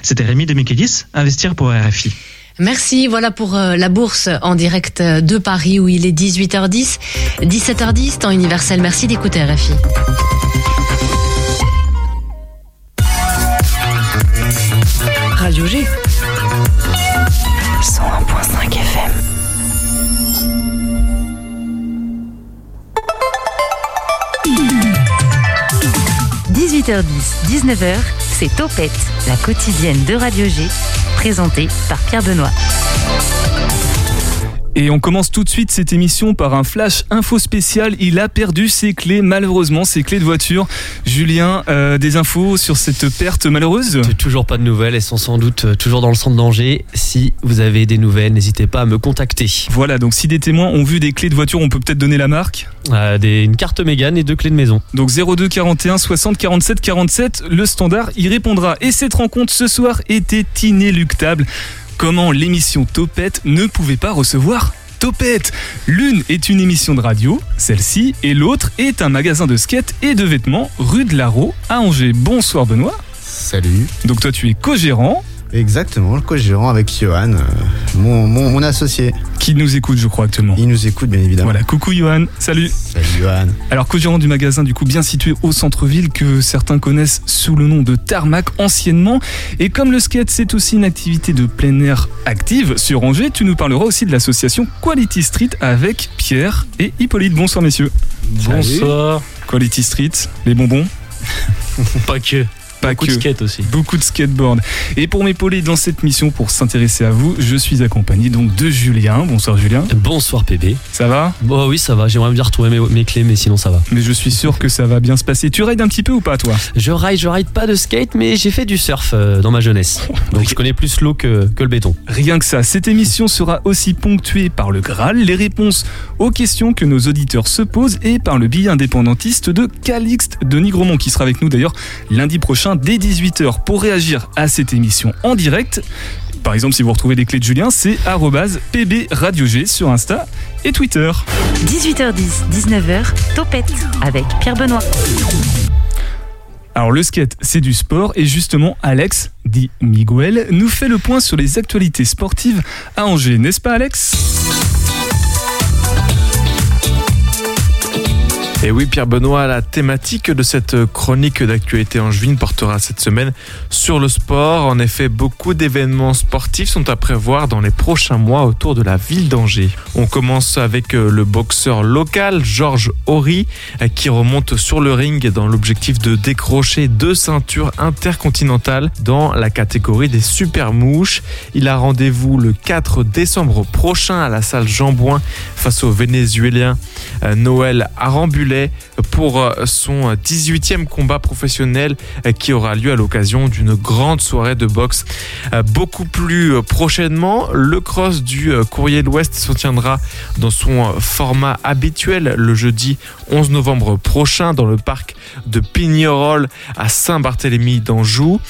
C'était Rémi de Michaelis, Investir pour RFI. Merci, voilà pour la bourse en direct de Paris où il est 18h10, 17h10, temps universel. Merci d'écouter RFI. Radio G 101.5 FM. « 18h10, 19h, c'est Topette, la quotidienne de Radio G, présentée par Pierre Benoît. » Et on commence tout de suite cette émission par un flash info spécial. Il a perdu ses clés, malheureusement, ses clés de voiture. Julien, des infos sur cette perte malheureuse ? Toujours pas de nouvelles, elles sont sans doute toujours dans le centre d'Angers. Si vous avez des nouvelles, n'hésitez pas à me contacter. Voilà, donc si des témoins ont vu des clés de voiture, on peut peut-être donner la marque ? Une carte Mégane et 2 clés de maison. Donc 02 41 60 47 47, le standard y répondra. Et cette rencontre ce soir était inéluctable. Comment l'émission Topette ne pouvait pas recevoir Topette ? L'une est une émission de radio, celle-ci, et l'autre est un magasin de skate et de vêtements rue de l'Arro à Angers. Bonsoir Benoît. Salut. Donc toi tu es co-gérant. Exactement, le co-gérant avec Johan, mon associé. Qui nous écoute je crois actuellement. Il nous écoute bien évidemment. Voilà, coucou Johan, salut. Salut Johan. Alors co-gérant du magasin du coup bien situé au centre-ville que certains connaissent sous le nom de Tarmac anciennement. Et comme le skate c'est aussi une activité de plein air active sur Angers, tu nous parleras aussi de l'association Quality Street avec Pierre et Hippolyte. Bonsoir messieurs. Bonsoir. Quality Street, les bonbons. Pas que. Beaucoup de skate aussi. Beaucoup de skateboard. Et pour m'épauler dans cette mission, pour s'intéresser à vous, je suis accompagné donc de Julien. Bonsoir Julien. Bonsoir PB. Ça va ? Bon oui ça va, j'aimerais bien retrouver mes clés mais sinon ça va. Mais je suis sûr que ça va bien se passer. Tu rides un petit peu ou pas toi ? Je ride pas de skate mais j'ai fait du surf dans ma jeunesse. Donc je connais plus l'eau que le béton. Rien que ça, cette émission sera aussi ponctuée par le Graal, les réponses aux questions que nos auditeurs se posent et par le billet indépendantiste de Calixte de Nigromont qui sera avec nous d'ailleurs lundi prochain dès 18h pour réagir à cette émission en direct. Par exemple, si vous retrouvez les clés de Julien, c'est @pbradiog sur Insta et Twitter. 18h10, 19h, Topette avec Pierre Benoît. Alors le skate, c'est du sport et justement Alex, dit Miguel, nous fait le point sur les actualités sportives à Angers, n'est-ce pas Alex ? Et oui, Pierre Benoît, la thématique de cette chronique d'actualité angevine portera cette semaine sur le sport. En effet, beaucoup d'événements sportifs sont à prévoir dans les prochains mois autour de la ville d'Angers. On commence avec le boxeur local, Georges Horry, qui remonte sur le ring dans l'objectif de décrocher 2 ceintures intercontinentales dans la catégorie des super mouches. Il a rendez-vous le 4 décembre prochain à la salle Jean Bouin face au Vénézuélien Noël Arambulais pour son 18e combat professionnel qui aura lieu à l'occasion d'une grande soirée de boxe. Beaucoup plus prochainement, le cross du Courrier de l'Ouest se tiendra dans son format habituel le jeudi 11 novembre prochain dans le parc de Pignerol à Saint-Barthélemy d'Anjou.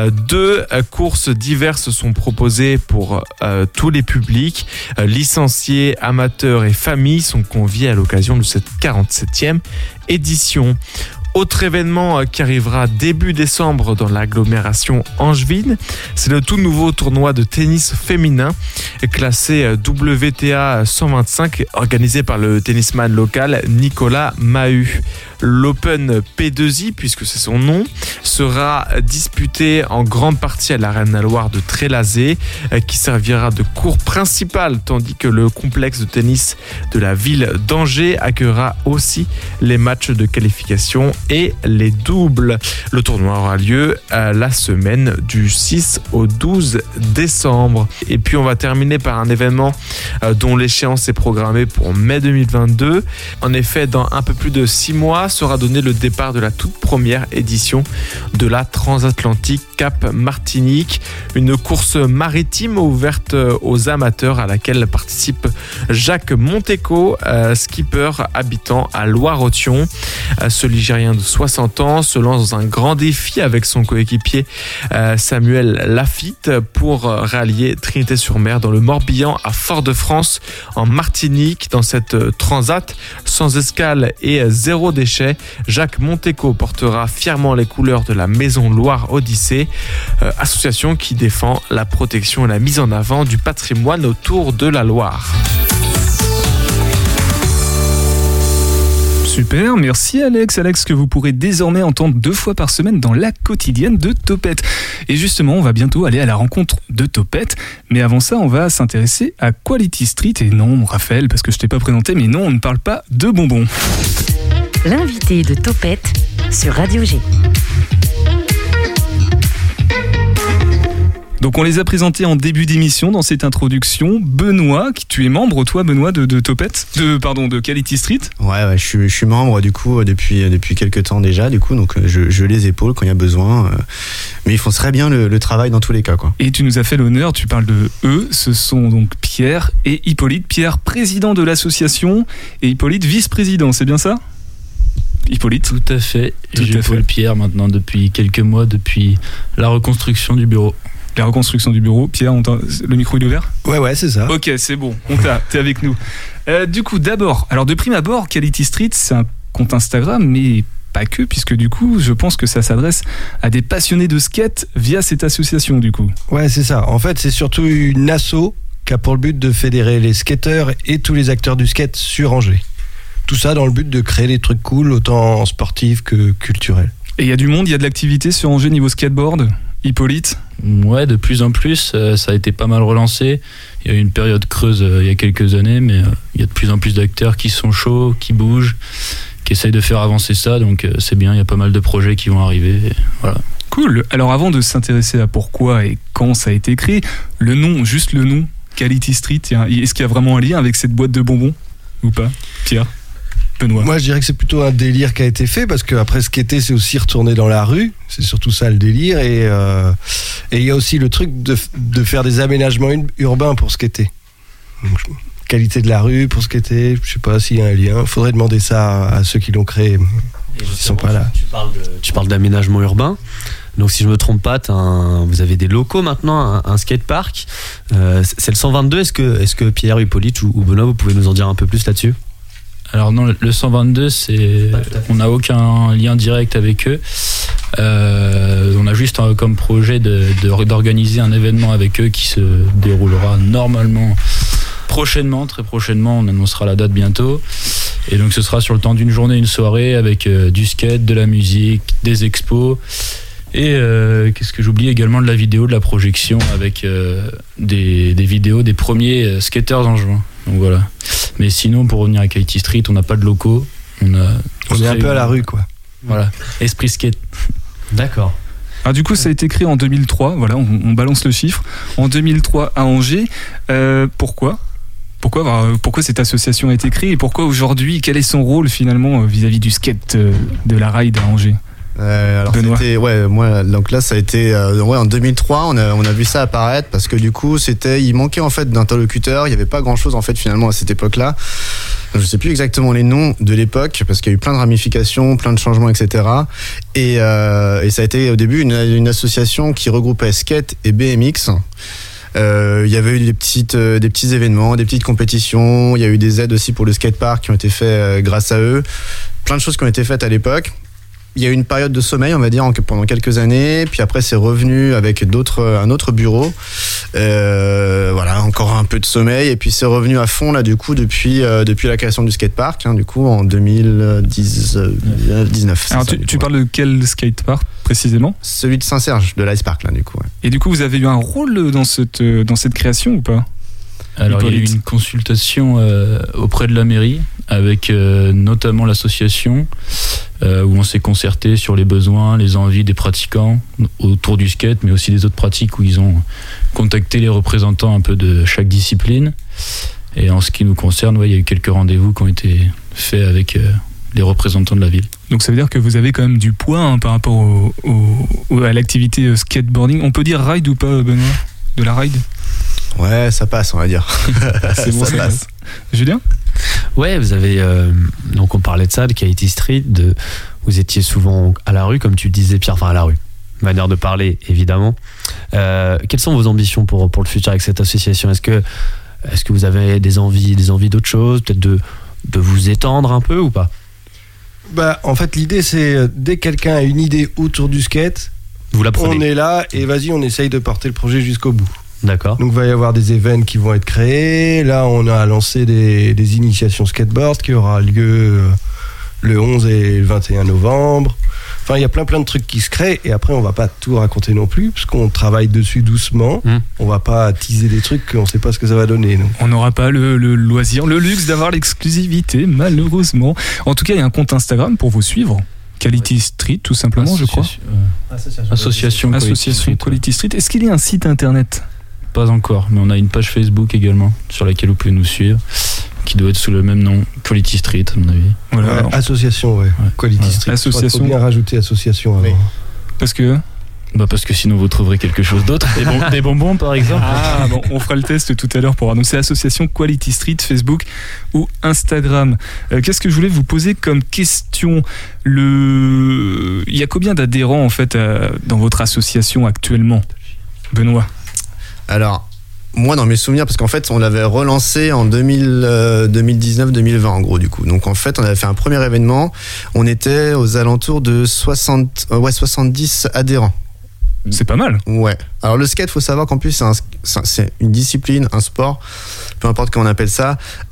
2 courses diverses sont proposées pour tous les publics. Licenciés, amateurs et familles sont conviés à l'occasion de cette 47e édition. Autre événement qui arrivera début décembre dans l'agglomération angevine, c'est le tout nouveau tournoi de tennis féminin classé WTA 125 organisé par le tennisman local Nicolas Mahut. L'Open P2I, puisque c'est son nom, sera disputé en grande partie à l'Arène Loire de Trélazé, qui servira de court principal, tandis que le complexe de tennis de la ville d'Angers accueillera aussi les matchs de qualification et les doubles. Le tournoi aura lieu la semaine du 6 au 12 décembre. Et puis on va terminer par un événement dont l'échéance est programmée pour mai 2022. En effet, dans un peu plus de 6 mois, sera donné le départ de la toute première édition de la Transatlantique Cap Martinique, une course maritime ouverte aux amateurs à laquelle participe Jacques Monteco, skipper habitant à Loire-Othion. Ce Ligérien de 60 ans se lance dans un grand défi avec son coéquipier Samuel Lafitte pour rallier Trinité-sur-Mer dans le Morbihan à Fort-de-France en Martinique. Dans cette transat sans escale et zéro déchet, déchets. Jacques Monteco portera fièrement les couleurs de la Maison Loire Odyssée, association qui défend la protection et la mise en avant du patrimoine autour de la Loire. Super, merci Alex. Alex que vous pourrez désormais entendre 2 fois par semaine dans la quotidienne de Topette. Et justement, on va bientôt aller à la rencontre de Topette. Mais avant ça, on va s'intéresser à Quality Street. Et non, Raphaël, parce que je t'ai pas présenté, mais non, on ne parle pas de bonbons. L'invité de Topette sur Radio G. Donc on les a présentés en début d'émission dans cette introduction. Benoît, tu es membre toi Benoît de Topette, de Quality Street. Ouais, je suis membre du coup depuis quelques temps déjà du coup, donc je les épaule quand il y a besoin. Mais ils font très bien le travail dans tous les cas quoi. Et tu nous as fait l'honneur, tu parles de eux, ce sont donc Pierre et Hippolyte. Pierre président de l'association et Hippolyte vice-président, c'est bien ça? Hippolyte. Tout à fait. J'épaule Pierre maintenant depuis quelques mois, depuis la reconstruction du bureau. La reconstruction du bureau. Pierre, le micro il est ouvert ? Ouais, c'est ça. Ok, c'est bon, t'es avec nous. Du coup, d'abord, alors de prime abord, Quality Street, c'est un compte Instagram, mais pas que, puisque du coup, je pense que ça s'adresse à des passionnés de skate via cette association, du coup. Ouais, c'est ça. En fait, c'est surtout une asso qui a pour le but de fédérer les skateurs et tous les acteurs du skate sur Angers. Tout ça dans le but de créer des trucs cool, autant sportifs que culturels. Et il y a du monde, il y a de l'activité sur Angers niveau skateboard ? Hippolyte ? Ouais, de plus en plus, ça a été pas mal relancé. Il y a eu une période creuse il y a quelques années, mais il y a de plus en plus d'acteurs qui sont chauds, qui bougent, qui essayent de faire avancer ça, donc c'est bien, il y a pas mal de projets qui vont arriver, voilà. Cool. Alors avant de s'intéresser à pourquoi et quand ça a été créé, le nom, juste le nom, Quality Street, est-ce qu'il y a vraiment un lien avec cette boîte de bonbons ou pas, Pierre ? Benoît. Moi je dirais que c'est plutôt un délire qui a été fait parce qu'après skater c'est aussi retourner dans la rue, c'est surtout ça le délire et il y a aussi le truc de faire des aménagements urbains pour skater. Donc, qualité de la rue pour skater, je sais pas s'il y a un lien, faudrait demander ça à ceux qui l'ont créé, mais ils sont pas là. Tu parles d'aménagement urbain. Donc si je me trompe pas, vous avez des locaux maintenant, un skatepark. C'est le 122, est-ce que Pierre, Hippolyte ou Benoît, vous pouvez nous en dire un peu plus là-dessus ? Alors non, le 122, on n'a aucun lien direct avec eux. On a juste comme projet d'organiser un événement avec eux qui se déroulera normalement très prochainement. On annoncera la date bientôt. Et donc ce sera sur le temps d'une journée, une soirée avec du skate, de la musique, des expos. Et qu'est-ce que j'oublie également, de la vidéo, de la projection avec des vidéos des premiers skateurs en juin. Donc voilà. Mais sinon, pour revenir à Quality Street, on n'a pas de locaux. On est un peu à la rue, quoi. Voilà. Esprit skate. D'accord. Alors du coup, ça a été créé en 2003. Voilà, on balance le chiffre. En 2003 à Angers. Pourquoi cette association a été créée et pourquoi aujourd'hui, quel est son rôle finalement vis-à-vis du skate de la ride à Angers ? Alors donc là ça a été en 2003 on a vu ça apparaître parce que du coup il manquait en fait d'interlocuteurs, il y avait pas grand chose en fait finalement à cette époque-là. Je sais plus exactement les noms de l'époque parce qu'il y a eu plein de ramifications, plein de changements, etc. Et ça a été au début une association qui regroupait skate et BMX. Il y avait eu des petits événements, des petites compétitions, il y a eu des aides aussi pour le skatepark qui ont été faits grâce à eux. Plein de choses qui ont été faites à l'époque. Il y a eu une période de sommeil, on va dire, pendant quelques années, puis après c'est revenu avec un autre bureau. Voilà, encore un peu de sommeil, et puis c'est revenu à fond là du coup depuis la création du skatepark, du coup en 2019. Alors tu parles de quel skatepark précisément ? Celui de Saint-Serge, de l'Icepark là du coup. Ouais. Et du coup vous avez eu un rôle dans cette création ou pas ? Alors il y a eu une consultation auprès de la mairie avec notamment l'association où on s'est concerté sur les besoins, les envies des pratiquants autour du skate, mais aussi des autres pratiques où ils ont contacté les représentants un peu de chaque discipline. Et en ce qui nous concerne, il y a eu quelques rendez-vous qui ont été faits avec les représentants de la ville. Donc ça veut dire que vous avez quand même du poids par rapport à l'activité skateboarding. On peut dire ride ou pas, Benoît ? De la ride ? Ouais, ça passe, on va dire. C'est bon, ça passe. Julien ? Ouais, vous avez donc on parlait de ça, de Quality Street, vous étiez souvent à la rue, comme tu disais Pierre, enfin à la rue, manière de parler évidemment. Quelles sont vos ambitions pour le futur avec cette association ? Est-ce que vous avez des envies d'autre chose, peut-être de vous étendre un peu ou pas ? En fait, l'idée, c'est dès que quelqu'un a une idée autour du skate, vous la prenez. On est là et vas-y, on essaye de porter le projet jusqu'au bout. D'accord. Donc, il va y avoir des événements qui vont être créés. Là, on a lancé des initiations skateboard qui aura lieu le 11 et le 21 novembre. Enfin, il y a plein de trucs qui se créent et après, on va pas tout raconter non plus parce qu'on travaille dessus doucement. On va pas teaser des trucs qu'on sait pas ce que ça va donner. Donc. On n'aura pas le loisir, le luxe d'avoir l'exclusivité, malheureusement. En tout cas, il y a un compte Instagram pour vous suivre. Quality Street, tout simplement, je crois. Association Quality Street. Est-ce qu'il y a un site internet ? Pas encore, mais on a une page Facebook également sur laquelle vous pouvez nous suivre, qui doit être sous le même nom, Quality Street, à mon avis. Voilà. Ouais, association, Quality Street. Association. Il faut bien rajouter association avant. Oui. Parce que sinon vous trouverez quelque chose d'autre. Des bonbons par exemple. On fera le test tout à l'heure pour annoncer association Quality Street, Facebook ou Instagram. Qu'est-ce que je voulais vous poser comme question ? Il y a combien d'adhérents en fait dans votre association actuellement, Benoît ? Alors, moi dans mes souvenirs, parce qu'en fait on l'avait relancé en 2019-2020 en gros du coup. Donc en fait on avait fait un premier événement, on était aux alentours de 70 adhérents. C'est pas mal. Ouais. Alors le skate, faut savoir qu'en plus c'est une discipline, un sport, peu importe comment on appelle ça,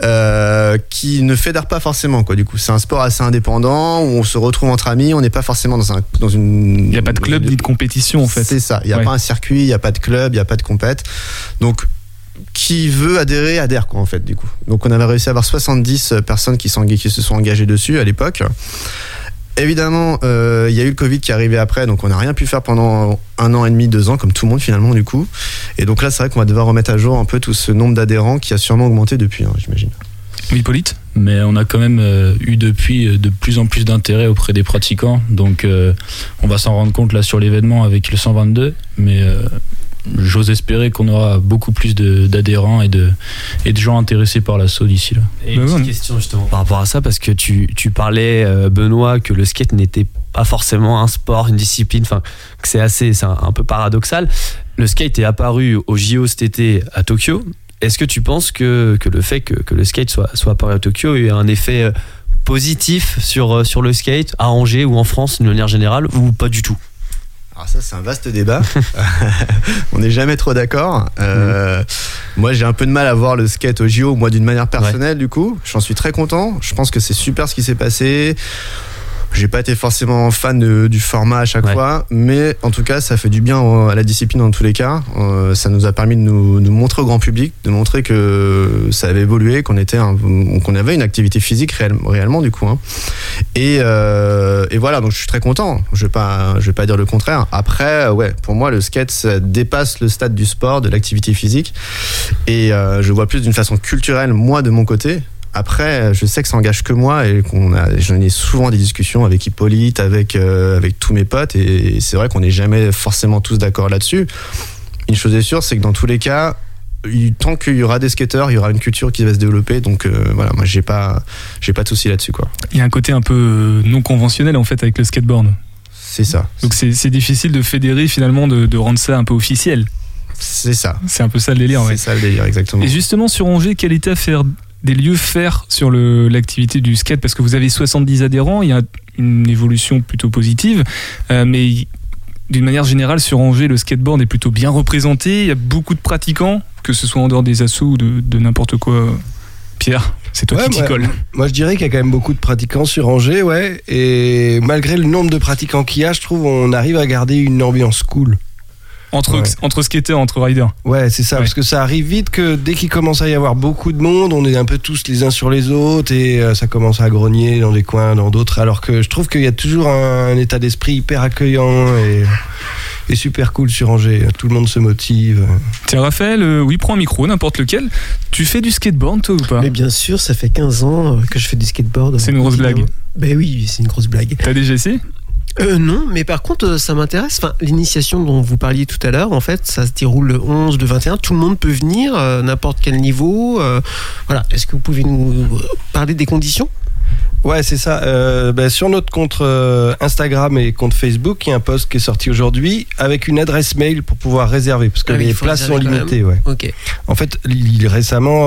qui ne fédère pas forcément quoi. Du coup, c'est un sport assez indépendant où on se retrouve entre amis. On n'est pas forcément dans une. Il n'y a pas de club ni de compétition en fait. C'est ça. Il n'y a pas un circuit, il n'y a pas de club, il n'y a pas de compète. Donc qui veut adhérer adhère quoi en fait du coup. Donc on avait réussi à avoir 70 personnes qui se sont engagées dessus à l'époque. Évidemment, il y a eu le Covid qui est arrivé après, donc on n'a rien pu faire pendant 1 an et demi, 2 ans, comme tout le monde finalement du coup. Et donc là, c'est vrai qu'on va devoir remettre à jour un peu tout ce nombre d'adhérents qui a sûrement augmenté depuis, j'imagine. Oui, Hippolyte ? Mais on a quand même eu depuis de plus en plus d'intérêt auprès des pratiquants, donc on va s'en rendre compte là sur l'événement avec le 122, mais j'ose espérer qu'on aura beaucoup plus d'adhérents et de gens intéressés par l'assaut d'ici là. Et une petite question justement par rapport à ça, parce que tu parlais, Benoît, que le skate n'était pas forcément un sport, une discipline, enfin que c'est un peu paradoxal. Le skate est apparu au JO cet été à Tokyo. Est-ce que tu penses que le fait que le skate soit apparu à Tokyo a eu un effet positif sur le skate à Angers ou en France d'une manière générale, ou pas du tout ? Alors ça, c'est un vaste débat. On n'est jamais trop d'accord. Moi, j'ai un peu de mal à voir le skate au JO, moi, d'une manière personnelle, du coup. J'en suis très content. Je pense que c'est super ce qui s'est passé. J'ai pas été forcément fan du format à chaque fois, mais en tout cas, ça fait du bien à la discipline dans tous les cas. Ça nous a permis de nous montrer au grand public, de montrer que ça avait évolué, qu'on avait une activité physique réellement du coup. Et voilà, donc je suis très content. Je vais pas dire le contraire. Après, pour moi, le skate ça dépasse le stade du sport, de l'activité physique, et je vois plus d'une façon culturelle, moi de mon côté. Après, je sais que ça engage que moi et j'en ai souvent des discussions avec Hippolyte, avec tous mes potes, et c'est vrai qu'on n'est jamais forcément tous d'accord là-dessus. Une chose est sûre, c'est que dans tous les cas, tant qu'il y aura des skateurs, il y aura une culture qui va se développer. Donc voilà, moi j'ai pas de souci là-dessus quoi. Il y a un côté un peu non conventionnel en fait avec le skateboard. C'est ça. Donc c'est difficile de fédérer finalement, de rendre ça un peu officiel. C'est ça. C'est un peu ça le délire. C'est ça le délire, exactement. Et justement sur Angers, quel était à faire des lieux faire sur l'activité du skate, parce que vous avez 70 adhérents, il y a une évolution plutôt positive, mais d'une manière générale sur Angers le skateboard est plutôt bien représenté, il y a beaucoup de pratiquants, que ce soit en dehors des assos ou de n'importe quoi. Pierre, c'est toi qui t'y colle. Moi je dirais qu'il y a quand même beaucoup de pratiquants sur Angers, et malgré le nombre de pratiquants qu'il y a, je trouve on arrive à garder une ambiance cool. Entre skateurs, entre riders. Ouais, c'est ça, parce que ça arrive vite que dès qu'il commence à y avoir beaucoup de monde, on est un peu tous les uns sur les autres et ça commence à grogner dans des coins, dans d'autres, alors que je trouve qu'il y a toujours un état d'esprit hyper accueillant et super cool sur Angers. Tout le monde se motive. Tiens, Raphaël, prends un micro, n'importe lequel. Tu fais du skateboard, toi, ou pas ? Mais bien sûr, ça fait 15 ans que je fais du skateboard. C'est une grosse blague. Ben oui, c'est une grosse blague. T'as déjà essayé ? Non, mais par contre, ça m'intéresse. Enfin, l'initiation dont vous parliez tout à l'heure, en fait, ça se déroule le 11, le 21. Tout le monde peut venir, n'importe quel niveau. Voilà. Est-ce que vous pouvez nous parler des conditions ? Ouais, c'est ça. Sur notre compte Instagram et compte Facebook, il y a un post qui est sorti aujourd'hui avec une adresse mail pour pouvoir réserver, parce que les places sont limitées. Ouais. Okay. En fait, récemment,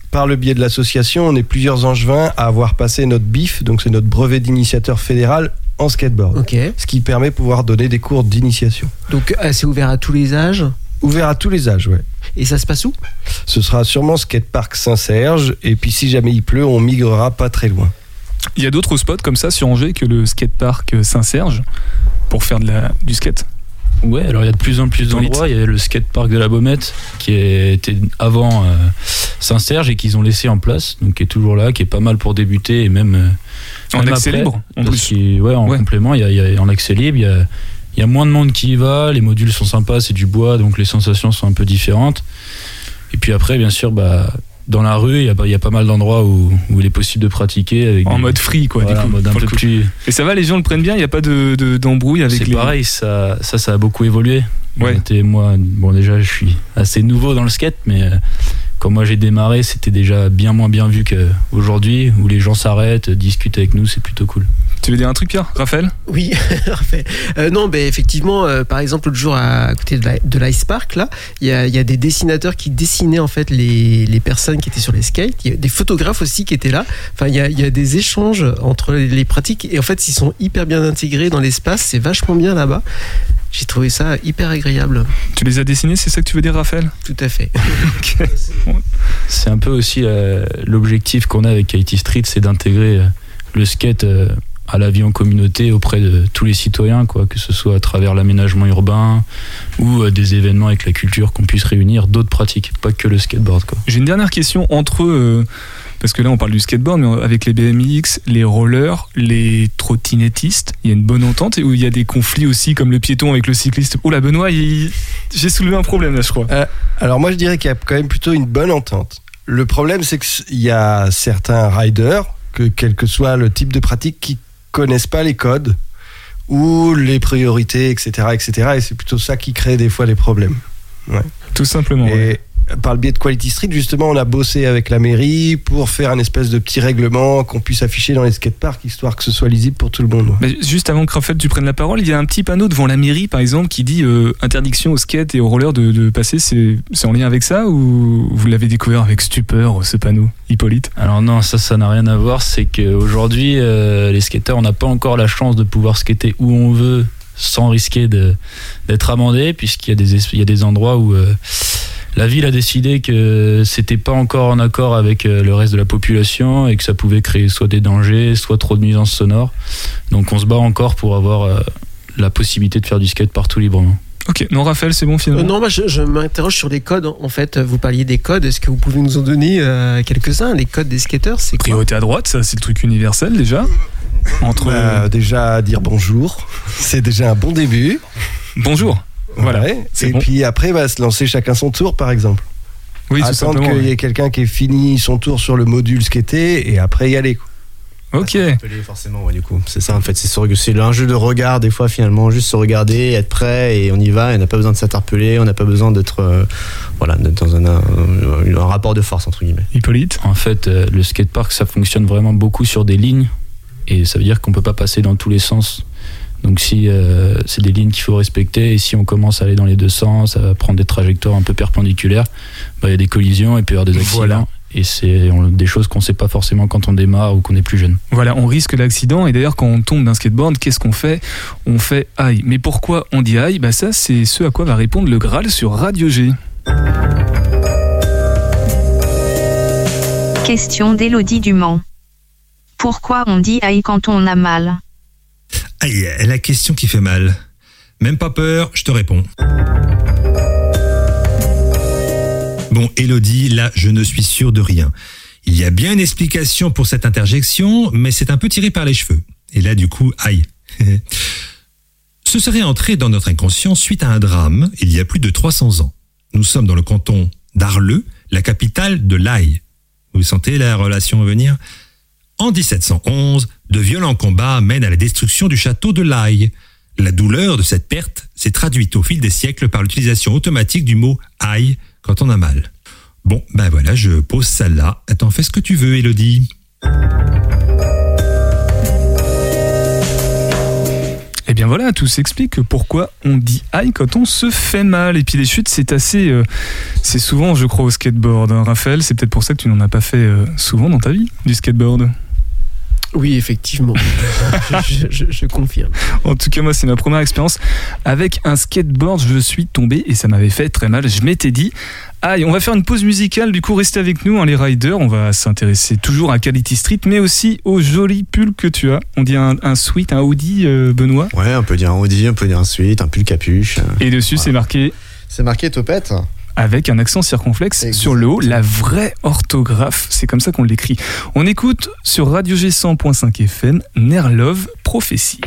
par le biais de l'association, on est plusieurs Angevins à avoir passé notre BIF, donc c'est notre brevet d'initiateur fédéral en skateboard. Okay. Ce qui permet de pouvoir donner des cours d'initiation. Donc c'est ouvert à tous les âges ? Ouvert à tous les âges, ouais. Et ça se passe où ? Ce sera sûrement skatepark Saint-Serge, et puis si jamais il pleut, on migrera pas très loin. Il y a d'autres spots comme ça sur Angers que le skatepark Saint-Serge pour faire du skate. Ouais, alors il y a de plus en plus d'endroits. Il y a le skatepark de la Baumette qui était avant Saint-Serge et qu'ils ont laissé en place, donc qui est toujours là, qui est pas mal pour débuter et même en accès libre en plus. En complément, il y a en accès libre, il y a moins de monde qui y va, les modules sont sympas, c'est du bois, donc les sensations sont un peu différentes. Et puis après, bien sûr, dans la rue, il y a pas mal d'endroits où il est possible de pratiquer avec mode free, quoi. Voilà, du coup, en mode un peu plus. Et ça va, les gens le prennent bien. Il n'y a pas d'embrouille avec. C'est pareil, ça a beaucoup évolué. Ouais. Moi, déjà, je suis assez nouveau dans le skate, mais quand moi j'ai démarré, c'était déjà bien moins bien vu qu'aujourd'hui, où les gens s'arrêtent, discutent avec nous, c'est plutôt cool. Tu veux dire un truc, Pierre ? Raphaël ? Oui, Raphaël. Non, effectivement, par exemple, l'autre jour, à côté de l'Ice Park, là, il y a des dessinateurs qui dessinaient en fait les personnes qui étaient sur les skates. Il y a des photographes aussi qui étaient là. Enfin, il y a des échanges entre les pratiques. Et en fait, ils sont hyper bien intégrés dans l'espace. C'est vachement bien là-bas. J'ai trouvé ça hyper agréable. Tu les as dessinés, c'est ça que tu veux dire, Raphaël ? Tout à fait. Okay. C'est un peu aussi l'objectif qu'on a avec Katie Street, c'est d'intégrer le skate à la vie en communauté auprès de tous les citoyens, quoi, que ce soit à travers l'aménagement urbain ou des événements avec la culture, qu'on puisse réunir d'autres pratiques, pas que le skateboard, quoi. J'ai une dernière question entre parce que là on parle du skateboard, mais avec les BMX, les rollers, les trottinettistes, il y a une bonne entente et où il y a des conflits aussi comme le piéton avec le cycliste. Oula, Benoît, j'ai soulevé un problème là, je crois. Alors moi je dirais qu'il y a quand même plutôt une bonne entente. Le problème c'est qu'il y a certains riders, quel que soit le type de pratique, qui connaissent pas les codes ou les priorités, etc., et c'est plutôt ça qui crée des fois les problèmes. Ouais. Tout simplement. Et par le biais de Quality Street, justement, on a bossé avec la mairie pour faire un espèce de petit règlement qu'on puisse afficher dans les skateparks, histoire que ce soit lisible pour tout le monde. Mais juste avant que Raphaël tu prennes la parole, il y a un petit panneau devant la mairie, par exemple, qui dit interdiction au skate et au roller de passer. C'est en lien avec ça ou vous l'avez découvert avec stupeur, ce panneau, Hippolyte ? Alors non, ça n'a rien à voir. C'est qu'aujourd'hui, les skateurs, on n'a pas encore la chance de pouvoir skater où on veut sans risquer d'être amendé, puisqu'il y a des endroits où la ville a décidé que c'était pas encore en accord avec le reste de la population et que ça pouvait créer soit des dangers, soit trop de nuisances sonores. Donc on se bat encore pour avoir la possibilité de faire du skate partout librement. Ok, non Raphaël, c'est bon finalement. Non, moi je m'interroge sur les codes. En fait, vous parliez des codes. Est-ce que vous pouvez nous en donner quelques-uns ? Les codes des skateurs, c'est quoi ? Priorité à droite, ça c'est le truc universel déjà. Déjà dire bonjour, c'est déjà un bon début. Bonjour. Voilà. Ouais. Et bon. Puis après, se lancer chacun son tour, par exemple. Oui, attendre qu'il y ait quelqu'un qui ait fini son tour sur le module skaté et après y aller, quoi. Ok. Forcément, ouais, du coup, c'est ça en fait. C'est un jeu de regard des fois finalement, juste se regarder, être prêt et on y va. Et on n'a pas besoin de s'interpeller, on n'a pas besoin d'être dans un rapport de force entre guillemets. Hippolyte. En fait, le skatepark ça fonctionne vraiment beaucoup sur des lignes et ça veut dire qu'on peut pas passer dans tous les sens. Donc si c'est des lignes qu'il faut respecter et si on commence à aller dans les deux sens, à prendre des trajectoires un peu perpendiculaires, il y a des collisions et peut y avoir des accidents. Voilà. Et c'est des choses qu'on ne sait pas forcément quand on démarre ou qu'on est plus jeune. Voilà, on risque l'accident et d'ailleurs quand on tombe d'un skateboard, qu'est-ce qu'on fait ? On fait aïe. Mais pourquoi on dit aïe ? Ça c'est ce à quoi va répondre le Graal sur Radio G. Question d'Élodie Dumont. Pourquoi on dit aïe quand on a mal ? Aïe, la question qui fait mal. Même pas peur, je te réponds. Bon, Élodie, là, je ne suis sûr de rien. Il y a bien une explication pour cette interjection, mais c'est un peu tiré par les cheveux. Et là, du coup, aïe. Ce serait entré dans notre inconscient suite à un drame, il y a plus de 300 ans. Nous sommes dans le canton d'Arleux, la capitale de l'Aï. Vous sentez la relation à venir ? En 1711, de violents combats mènent à la destruction du château de l'Aï. La douleur de cette perte s'est traduite au fil des siècles par l'utilisation automatique du mot « aïe » quand on a mal. Bon, voilà, je pose ça là. Attends, fais ce que tu veux, Élodie. Eh bien voilà, tout s'explique. Pourquoi on dit aïe quand on se fait mal. Et puis les chutes, c'est assez... c'est souvent, je crois, au skateboard. Hein, Raphaël, c'est peut-être pour ça que tu n'en as pas fait souvent dans ta vie, du skateboard. Oui, effectivement. je confirme. En tout cas, moi, c'est ma première expérience avec un skateboard. Je suis tombé et ça m'avait fait très mal. Je m'étais dit, aïe, on va faire une pause musicale. Du coup, restez avec nous, hein, les riders. On va s'intéresser toujours à Quality Street, mais aussi au joli pull que tu as. On dit un sweat, un hoodie, Benoît. Ouais, on peut dire un hoodie, on peut dire un sweat, un pull capuche. Et dessus, c'est marqué... C'est marqué Topette. Avec un accent circonflexe. Exactement. Sur le haut, la vraie orthographe, c'est comme ça qu'on l'écrit. On écoute sur Radio G 100.5 FM, Nerlove, Prophétie.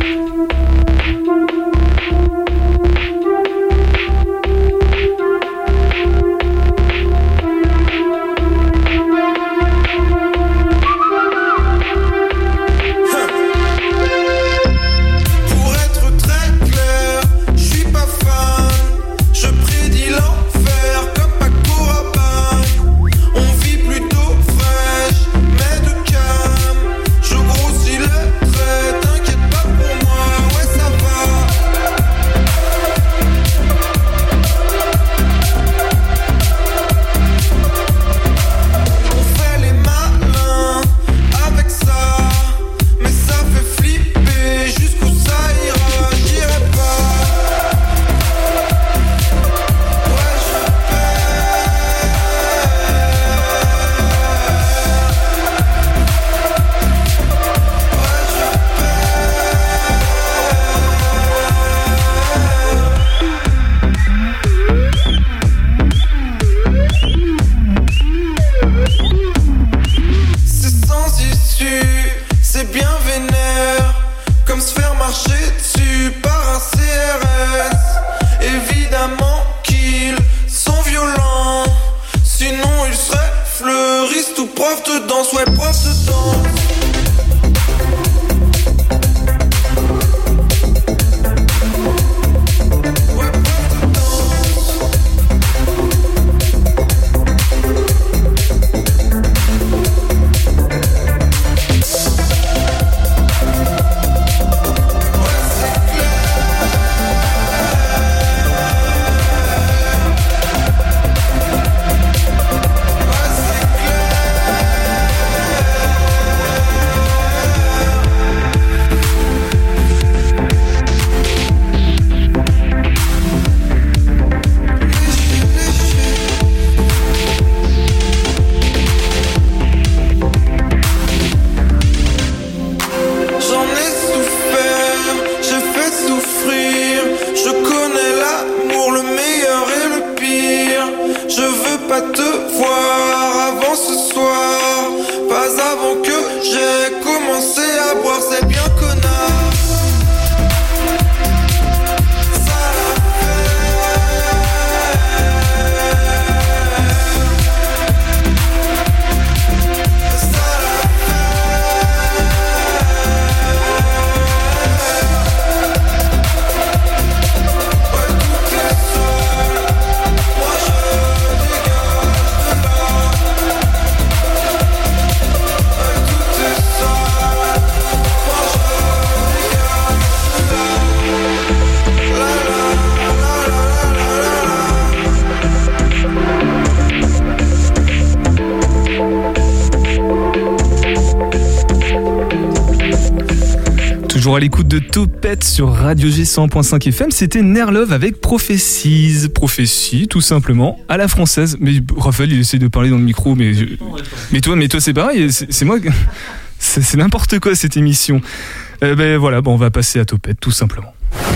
À l'écoute de Topette sur Radio G 100.5 FM, c'était Nerlove avec Prophétie, tout simplement, à la française. Mais Raphaël, il essaie de parler dans le micro, mais toi c'est pareil, c'est moi, c'est n'importe quoi cette émission. Voilà, on va passer à Topette, tout simplement.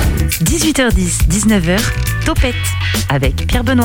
18h10, 19h, Topette, avec Pierre Benoît.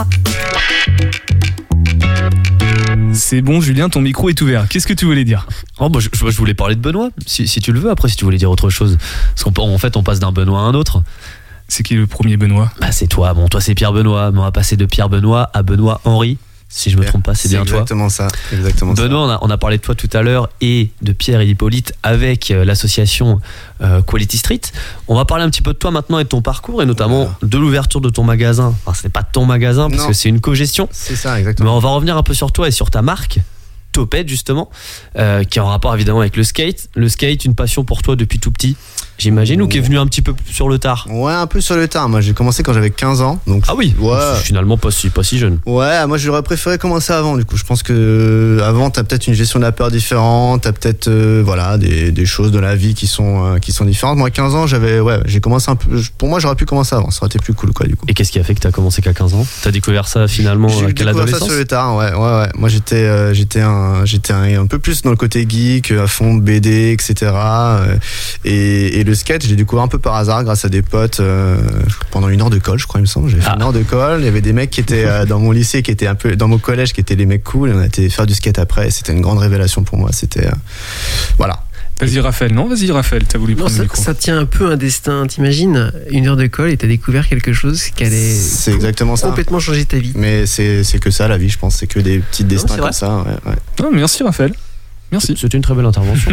C'est bon, Julien, ton micro est ouvert. Qu'est-ce que tu voulais dire ? Je voulais parler de Benoît, si tu le veux. Après, si tu voulais dire autre chose. Parce qu'en fait, on passe d'un Benoît à un autre. C'est qui le premier Benoît ? C'est toi. Bon, toi, c'est Pierre Benoît. Mais on va passer de Pierre Benoît à Benoît Henry. Si je me trompe pas, c'est bien toi. Exactement ça. Benoît, on a parlé de toi tout à l'heure et de Pierre et Hippolyte avec l'association Quality Street. On va parler un petit peu de toi maintenant et de ton parcours et notamment de l'ouverture de ton magasin. Enfin, ce n'est pas ton magasin parce que c'est une co-gestion. C'est ça, exactement. Mais on va revenir un peu sur toi et sur ta marque, Topette justement, qui est en rapport évidemment avec le skate. Le skate, une passion pour toi depuis tout petit. j'imagine, ou qui est venu un petit peu sur le tard? Ouais, un peu sur le tard. Moi, j'ai commencé quand j'avais 15 ans. Donc, ah oui, ouais. C'est finalement pas si jeune. Ouais, moi j'aurais préféré commencer avant. Du coup, je pense que avant, t'as peut-être une gestion de la peur différente, t'as peut-être voilà des choses de la vie qui sont différentes. Moi, 15 ans, j'ai commencé un peu. Pour moi, j'aurais pu commencer avant. Ça aurait été plus cool, quoi, du coup. Et qu'est-ce qui a fait que t'as commencé qu'à 15 ans? T'as découvert ça finalement à quelle adolescence? J'ai découvert ça sur le tard. Ouais. Moi, j'étais un peu plus dans le côté geek, à fond BD, etc. Et le skate, j'ai découvert un peu par hasard grâce à des potes pendant une heure de colle, je crois, il me semble. J'ai fait une heure de colle. Il y avait des mecs qui étaient dans mon lycée, qui étaient un peu dans mon collège, qui étaient les mecs cool. Et on a été faire du skate après. Et c'était une grande révélation pour moi. C'était voilà. Vas-y Raphaël, t'as voulu prendre le micro. Ça tient un peu un destin. T'imagines une heure de colle et t'as découvert quelque chose qui allait complètement changer ta vie. Mais c'est que ça la vie, je pense. C'est que des petits destins comme ça. Ouais. Non, merci Raphaël. Merci. C'était une très belle intervention.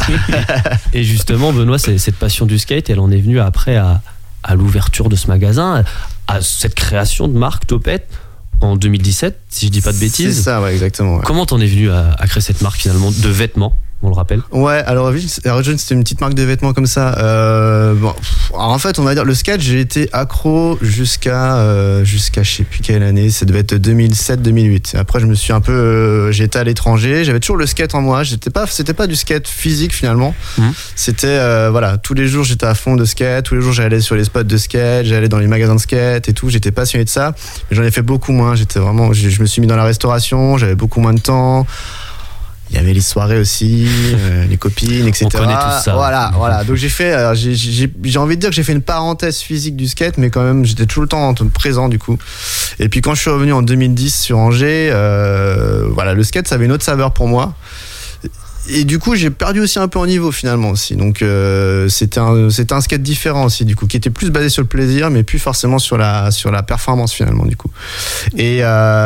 Et justement, Benoît, cette passion du skate, elle en est venue après à l'ouverture de ce magasin, à cette création de marque Topette en 2017, si je dis pas de bêtises. C'est ça, ouais, exactement. Ouais. Comment t'en es venu à créer cette marque finalement de vêtements? On le rappelle. Ouais, alors c'était une petite marque de vêtements comme ça. Alors en fait, on va dire le skate, j'ai été accro jusqu'à je sais plus quelle année, ça devait être 2007-2008. Après, je me suis j'étais à l'étranger, j'avais toujours le skate en moi. C'était pas du skate physique finalement. C'était tous les jours j'étais à fond de skate, tous les jours j'allais sur les spots de skate, j'allais dans les magasins de skate et tout. J'étais passionné de ça, mais j'en ai fait beaucoup moins. Je me suis mis dans la restauration, j'avais beaucoup moins de temps. Il y avait les soirées aussi, les copines, etc. On connaît tout ça. Voilà. Donc j'ai envie de dire que j'ai fait une parenthèse physique du skate, mais quand même j'étais tout le temps présent du coup. Et puis quand je suis revenu en 2010 sur Angers, le skate ça avait une autre saveur pour moi. Et du coup, j'ai perdu aussi un peu en niveau finalement aussi. Donc c'était un skate différent aussi du coup, qui était plus basé sur le plaisir, mais plus forcément sur la performance finalement du coup. Et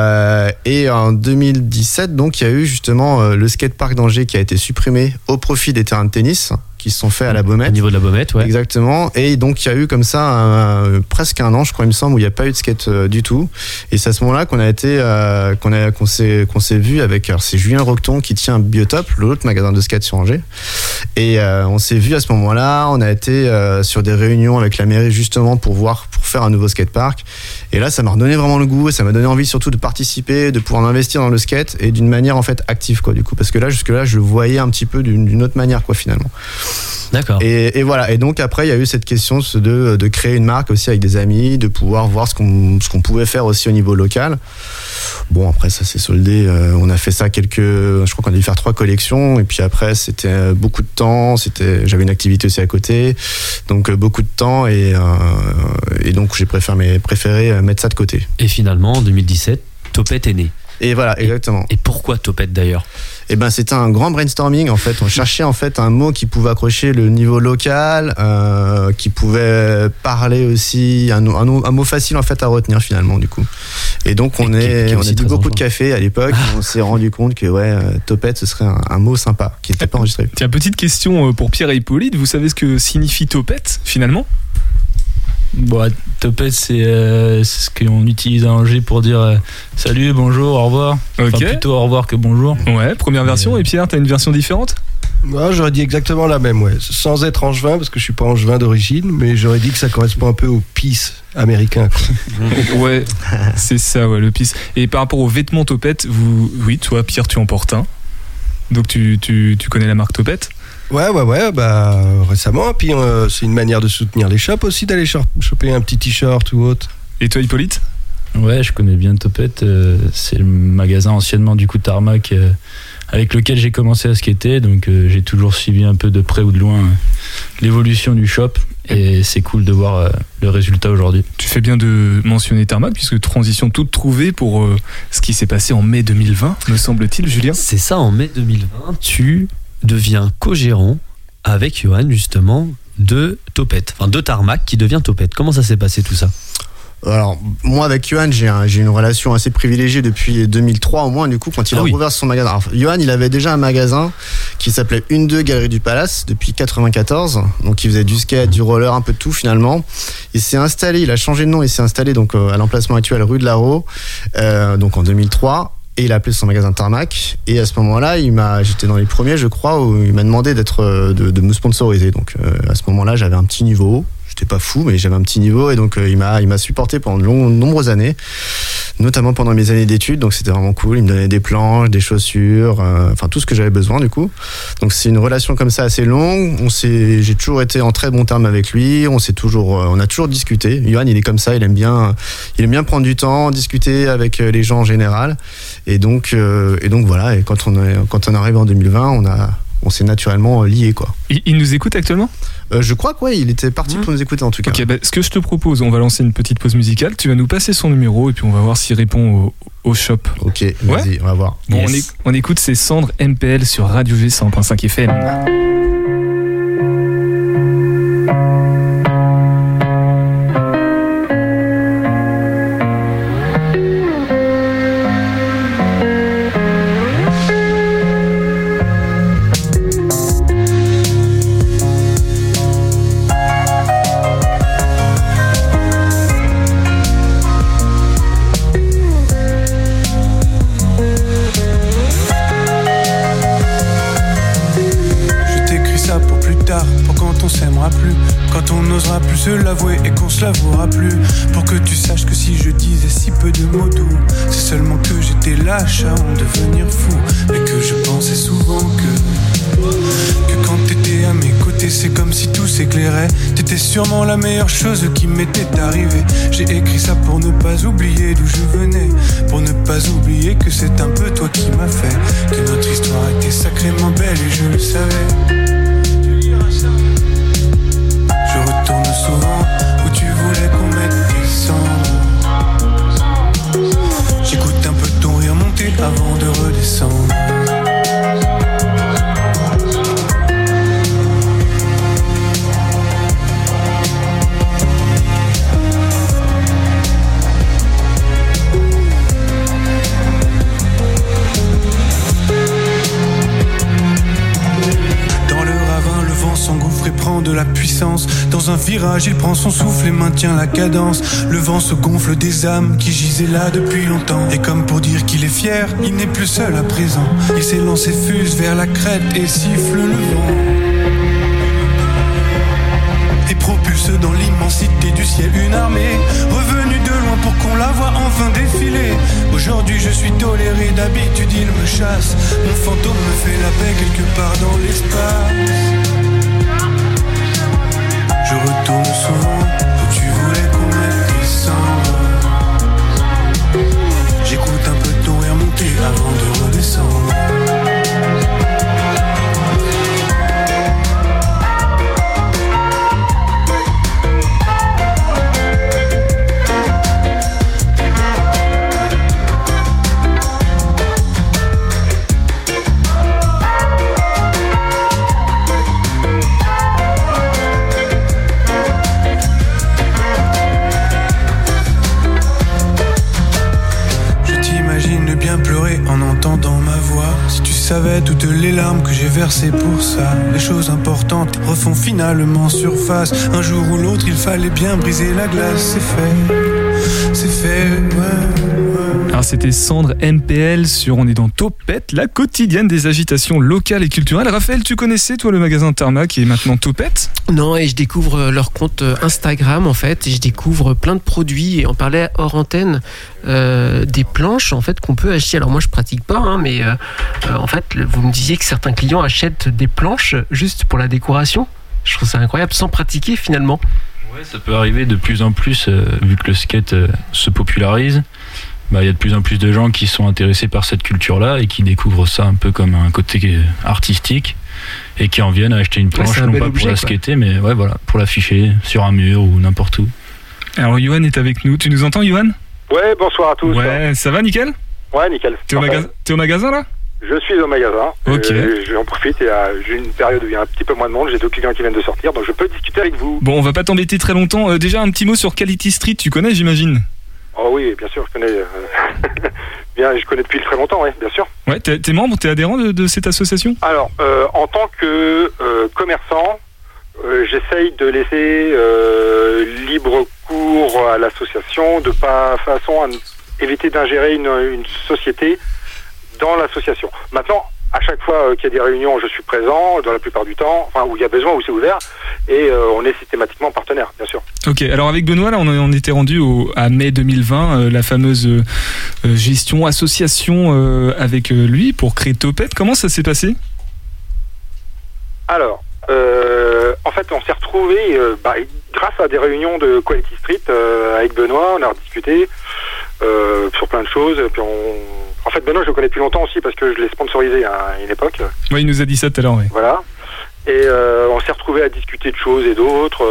en 2017, donc il y a eu justement le skatepark d'Angers qui a été supprimé au profit des terrains de tennis qui se sont faits à la Baumette. Au niveau de la Baumette, ouais. Exactement. Et donc, il y a eu comme ça presque un an, je crois, il me semble, où il n'y a pas eu de skate du tout. Et c'est à ce moment-là qu'on s'est vu avec, alors c'est Julien Roqueton qui tient Biotope, l'autre magasin de skate sur Angers. Et on s'est vu à ce moment-là, on a été sur des réunions avec la mairie justement pour faire un nouveau skatepark. Et là, ça m'a redonné vraiment le goût et ça m'a donné envie surtout de participer, de pouvoir investir dans le skate et d'une manière en fait active, quoi, du coup. Parce que là, jusque-là, je le voyais un petit peu d'une autre manière, quoi, finalement. D'accord. Et voilà. Et donc après, il y a eu cette question de créer une marque aussi avec des amis, de pouvoir voir ce qu'on pouvait faire aussi au niveau local. Bon, après, ça s'est soldé. On a fait ça je crois qu'on a dû faire 3 collections. Et puis après, c'était beaucoup de temps. J'avais une activité aussi à côté. Donc, beaucoup de temps. Et donc, j'ai préféré mettre ça de côté. Et finalement, en 2017, Topette est né. Et voilà, exactement. Et pourquoi Topette d'ailleurs? Eh ben, c'était un grand brainstorming en fait. On cherchait en fait un mot qui pouvait accrocher le niveau local, qui pouvait parler aussi, un mot facile en fait à retenir finalement du coup. Et donc on a bu beaucoup de café à l'époque. Et on s'est rendu compte que Topette ce serait un mot sympa qui n'était pas enregistré. Tiens, petite question pour Pierre et Hippolyte. Vous savez ce que signifie Topette finalement? Bon, Topette, c'est ce qu'on utilise à Angers pour dire salut, bonjour, au revoir. Okay. Enfin, plutôt au revoir que bonjour. Ouais, première version. Et Pierre, t'as une version différente? Moi, j'aurais dit exactement la même, ouais. Sans être angevin, parce que je suis pas angevin d'origine, mais j'aurais dit que ça correspond un peu au peace américain, quoi. Ouais, c'est ça, ouais, le peace. Et par rapport aux vêtements Topette, oui, toi, Pierre, tu en portes un. Donc tu connais la marque Topette? Ouais, récemment. Puis c'est une manière de soutenir les shops aussi, d'aller choper un petit t-shirt ou autre. Et toi, Hippolyte? Ouais, je connais bien Topette. C'est le magasin anciennement du coup Tarmac avec lequel j'ai commencé à skater. Donc j'ai toujours suivi un peu de près ou de loin l'évolution du shop. Et c'est cool de voir le résultat aujourd'hui. Tu fais bien de mentionner Tarmac, puisque transition toute trouvée pour ce qui s'est passé en mai 2020, me semble-t-il, Julien. C'est ça, en mai 2020, tu deviens co-gérant avec Johan justement de Topette, enfin de Tarmac qui devient Topette. Comment ça s'est passé tout ça? Alors moi avec Johan j'ai une relation assez privilégiée depuis 2003 au moins, du coup quand il a rouvert son magasin. Alors, Johan il avait déjà un magasin qui s'appelait 1-2 Galerie du Palace depuis 94, donc il faisait du skate, du roller, un peu de tout finalement. Il s'est installé, il a changé de nom, il s'est installé donc à l'emplacement actuel rue de l'Arro, donc en 2003. Et il a appelé son magasin Tarmac. Et à ce moment-là, j'étais dans les premiers, je crois, où il m'a demandé de me sponsoriser. Donc à ce moment-là, j'avais un petit niveau. J'étais pas fou, mais j'avais un petit niveau. Et donc il m'a supporté pendant de nombreuses années, notamment pendant mes années d'études. Donc c'était vraiment cool. Il me donnait des planches, des chaussures, enfin tout ce que j'avais besoin du coup. Donc c'est une relation comme ça assez longue. J'ai toujours été en très bon terme avec lui. On a toujours discuté. Johan, il est comme ça. Il aime bien prendre du temps, discuter avec les gens en général. Et donc voilà. Et quand on arrive en 2020, on s'est naturellement liés, quoi. Il nous écoute actuellement ? Je crois que il était parti pour nous écouter en tout cas. Ok, ce que je te propose, on va lancer une petite pause musicale. Tu vas nous passer son numéro et puis on va voir s'il répond au shop. Ok, vas-y, on va voir. Bon, yes. on écoute ses Cendres MPL sur Radio G 100.5 FM. Se l'avouer et qu'on se l'avouera plus. Pour que tu saches que si je disais si peu de mots doux, c'est seulement que j'étais lâche à en devenir fou. Mais que je pensais souvent que quand t'étais à mes côtés, c'est comme si tout s'éclairait. T'étais sûrement la meilleure chose qui m'était arrivée. J'ai écrit ça pour ne pas oublier d'où je venais, pour ne pas oublier que c'est un peu toi qui m'as fait, que notre histoire était sacrément belle et je le savais. Je retourne souvent où tu voulais qu'on mette tes cendres. J'écoute un peu ton rire monter avant de redescendre. S'engouffre et prend de la puissance. Dans un virage, il prend son souffle et maintient la cadence. Le vent se gonfle des âmes qui gisaient là depuis longtemps. Et comme pour dire qu'il est fier, il n'est plus seul à présent. Il s'élance et fuse vers la crête et siffle le vent. Et propulse dans l'immensité du ciel une armée revenue de loin pour qu'on la voie enfin défiler. Aujourd'hui je suis toléré, d'habitude il me chasse. Mon fantôme me fait la paix quelque part dans l'espace. Je retourne souvent où tu voulais qu'on mette tes cendres. J'écoute un peu ton rire monter avant de redescendre. Dans ma voix, si tu savais toutes les larmes que j'ai versées pour ça. Les choses importantes refont finalement surface. Un jour ou l'autre il fallait bien briser la glace. C'est fait, ouais. Alors c'était Cendres MPL sur On est dans Topette, la quotidienne des agitations locales et culturelles. Raphaël, tu connaissais toi le magasin Tarmac qui est maintenant Topette ? Non, et je découvre leur compte Instagram en fait, et je découvre plein de produits, et on parlait hors antenne des planches en fait qu'on peut acheter. Alors moi je pratique pas, hein, mais en fait vous me disiez que certains clients achètent des planches juste pour la décoration. Je trouve ça incroyable, sans pratiquer finalement. Ouais, ça peut arriver de plus en plus, vu que le skate se popularise. Il y a de plus en plus de gens qui sont intéressés par cette culture-là et qui découvrent ça un peu comme un côté artistique et qui en viennent à acheter une planche, non pas pour la skater, mais ouais, voilà, pour l'afficher sur un mur ou n'importe où. Alors Johan est avec nous, tu nous entends Johan ? Ouais, bonsoir à tous. Ouais, ça va nickel ? Ouais, nickel. T'es au magasin là ? Je suis au magasin. Ok. J'en profite et j'ai une période où il y a un petit peu moins de monde. J'ai 2 clients qui viennent de sortir, donc je peux discuter avec vous. Bon, on va pas t'embêter très longtemps. Déjà un petit mot sur Quality Street, tu connais j'imagine ? Oh oui, bien sûr, je connais. Bien, je connais depuis très longtemps, oui, bien sûr. Ouais, t'es membre, t'es adhérent de cette association ? Alors, en tant que commerçant, j'essaye de laisser libre cours à l'association, de pas façon à éviter d'ingérer une société dans l'association. Maintenant, à chaque fois qu'il y a des réunions, je suis présent, dans la plupart du temps, enfin, où il y a besoin, où c'est ouvert, et on est systématiquement partenaire, bien sûr. Ok, alors avec Benoît, là, on était rendu à mai 2020, la fameuse gestion, association avec lui pour créer Topette. Comment ça s'est passé ? Alors, en fait, on s'est retrouvés, grâce à des réunions de Quality Street avec Benoît, on a discuté sur plein de choses, et puis en fait, Benoît, je le connais depuis longtemps aussi parce que je l'ai sponsorisé à une époque. Oui, il nous a dit ça tout à l'heure, oui. Voilà. Et on s'est retrouvés à discuter de choses et d'autres.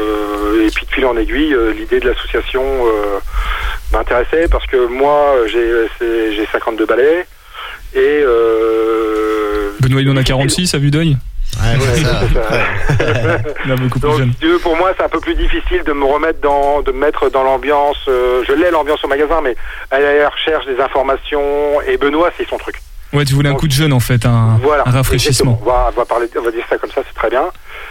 Et puis de fil en aiguille, l'idée de l'association m'intéressait parce que moi, j'ai 52 balais. Et Benoît, il en a 46 à vue d'œil. Ouais, ça. Il a beaucoup plus donc, jeune. Pour moi, c'est un peu plus difficile de me remettre de me mettre dans l'ambiance. Je l'ai l'ambiance au magasin, mais à la recherche des informations. Et Benoît, c'est son truc. Ouais, tu voulais un coup de jeune en fait, un rafraîchissement. On va dire ça comme ça, c'est très bien.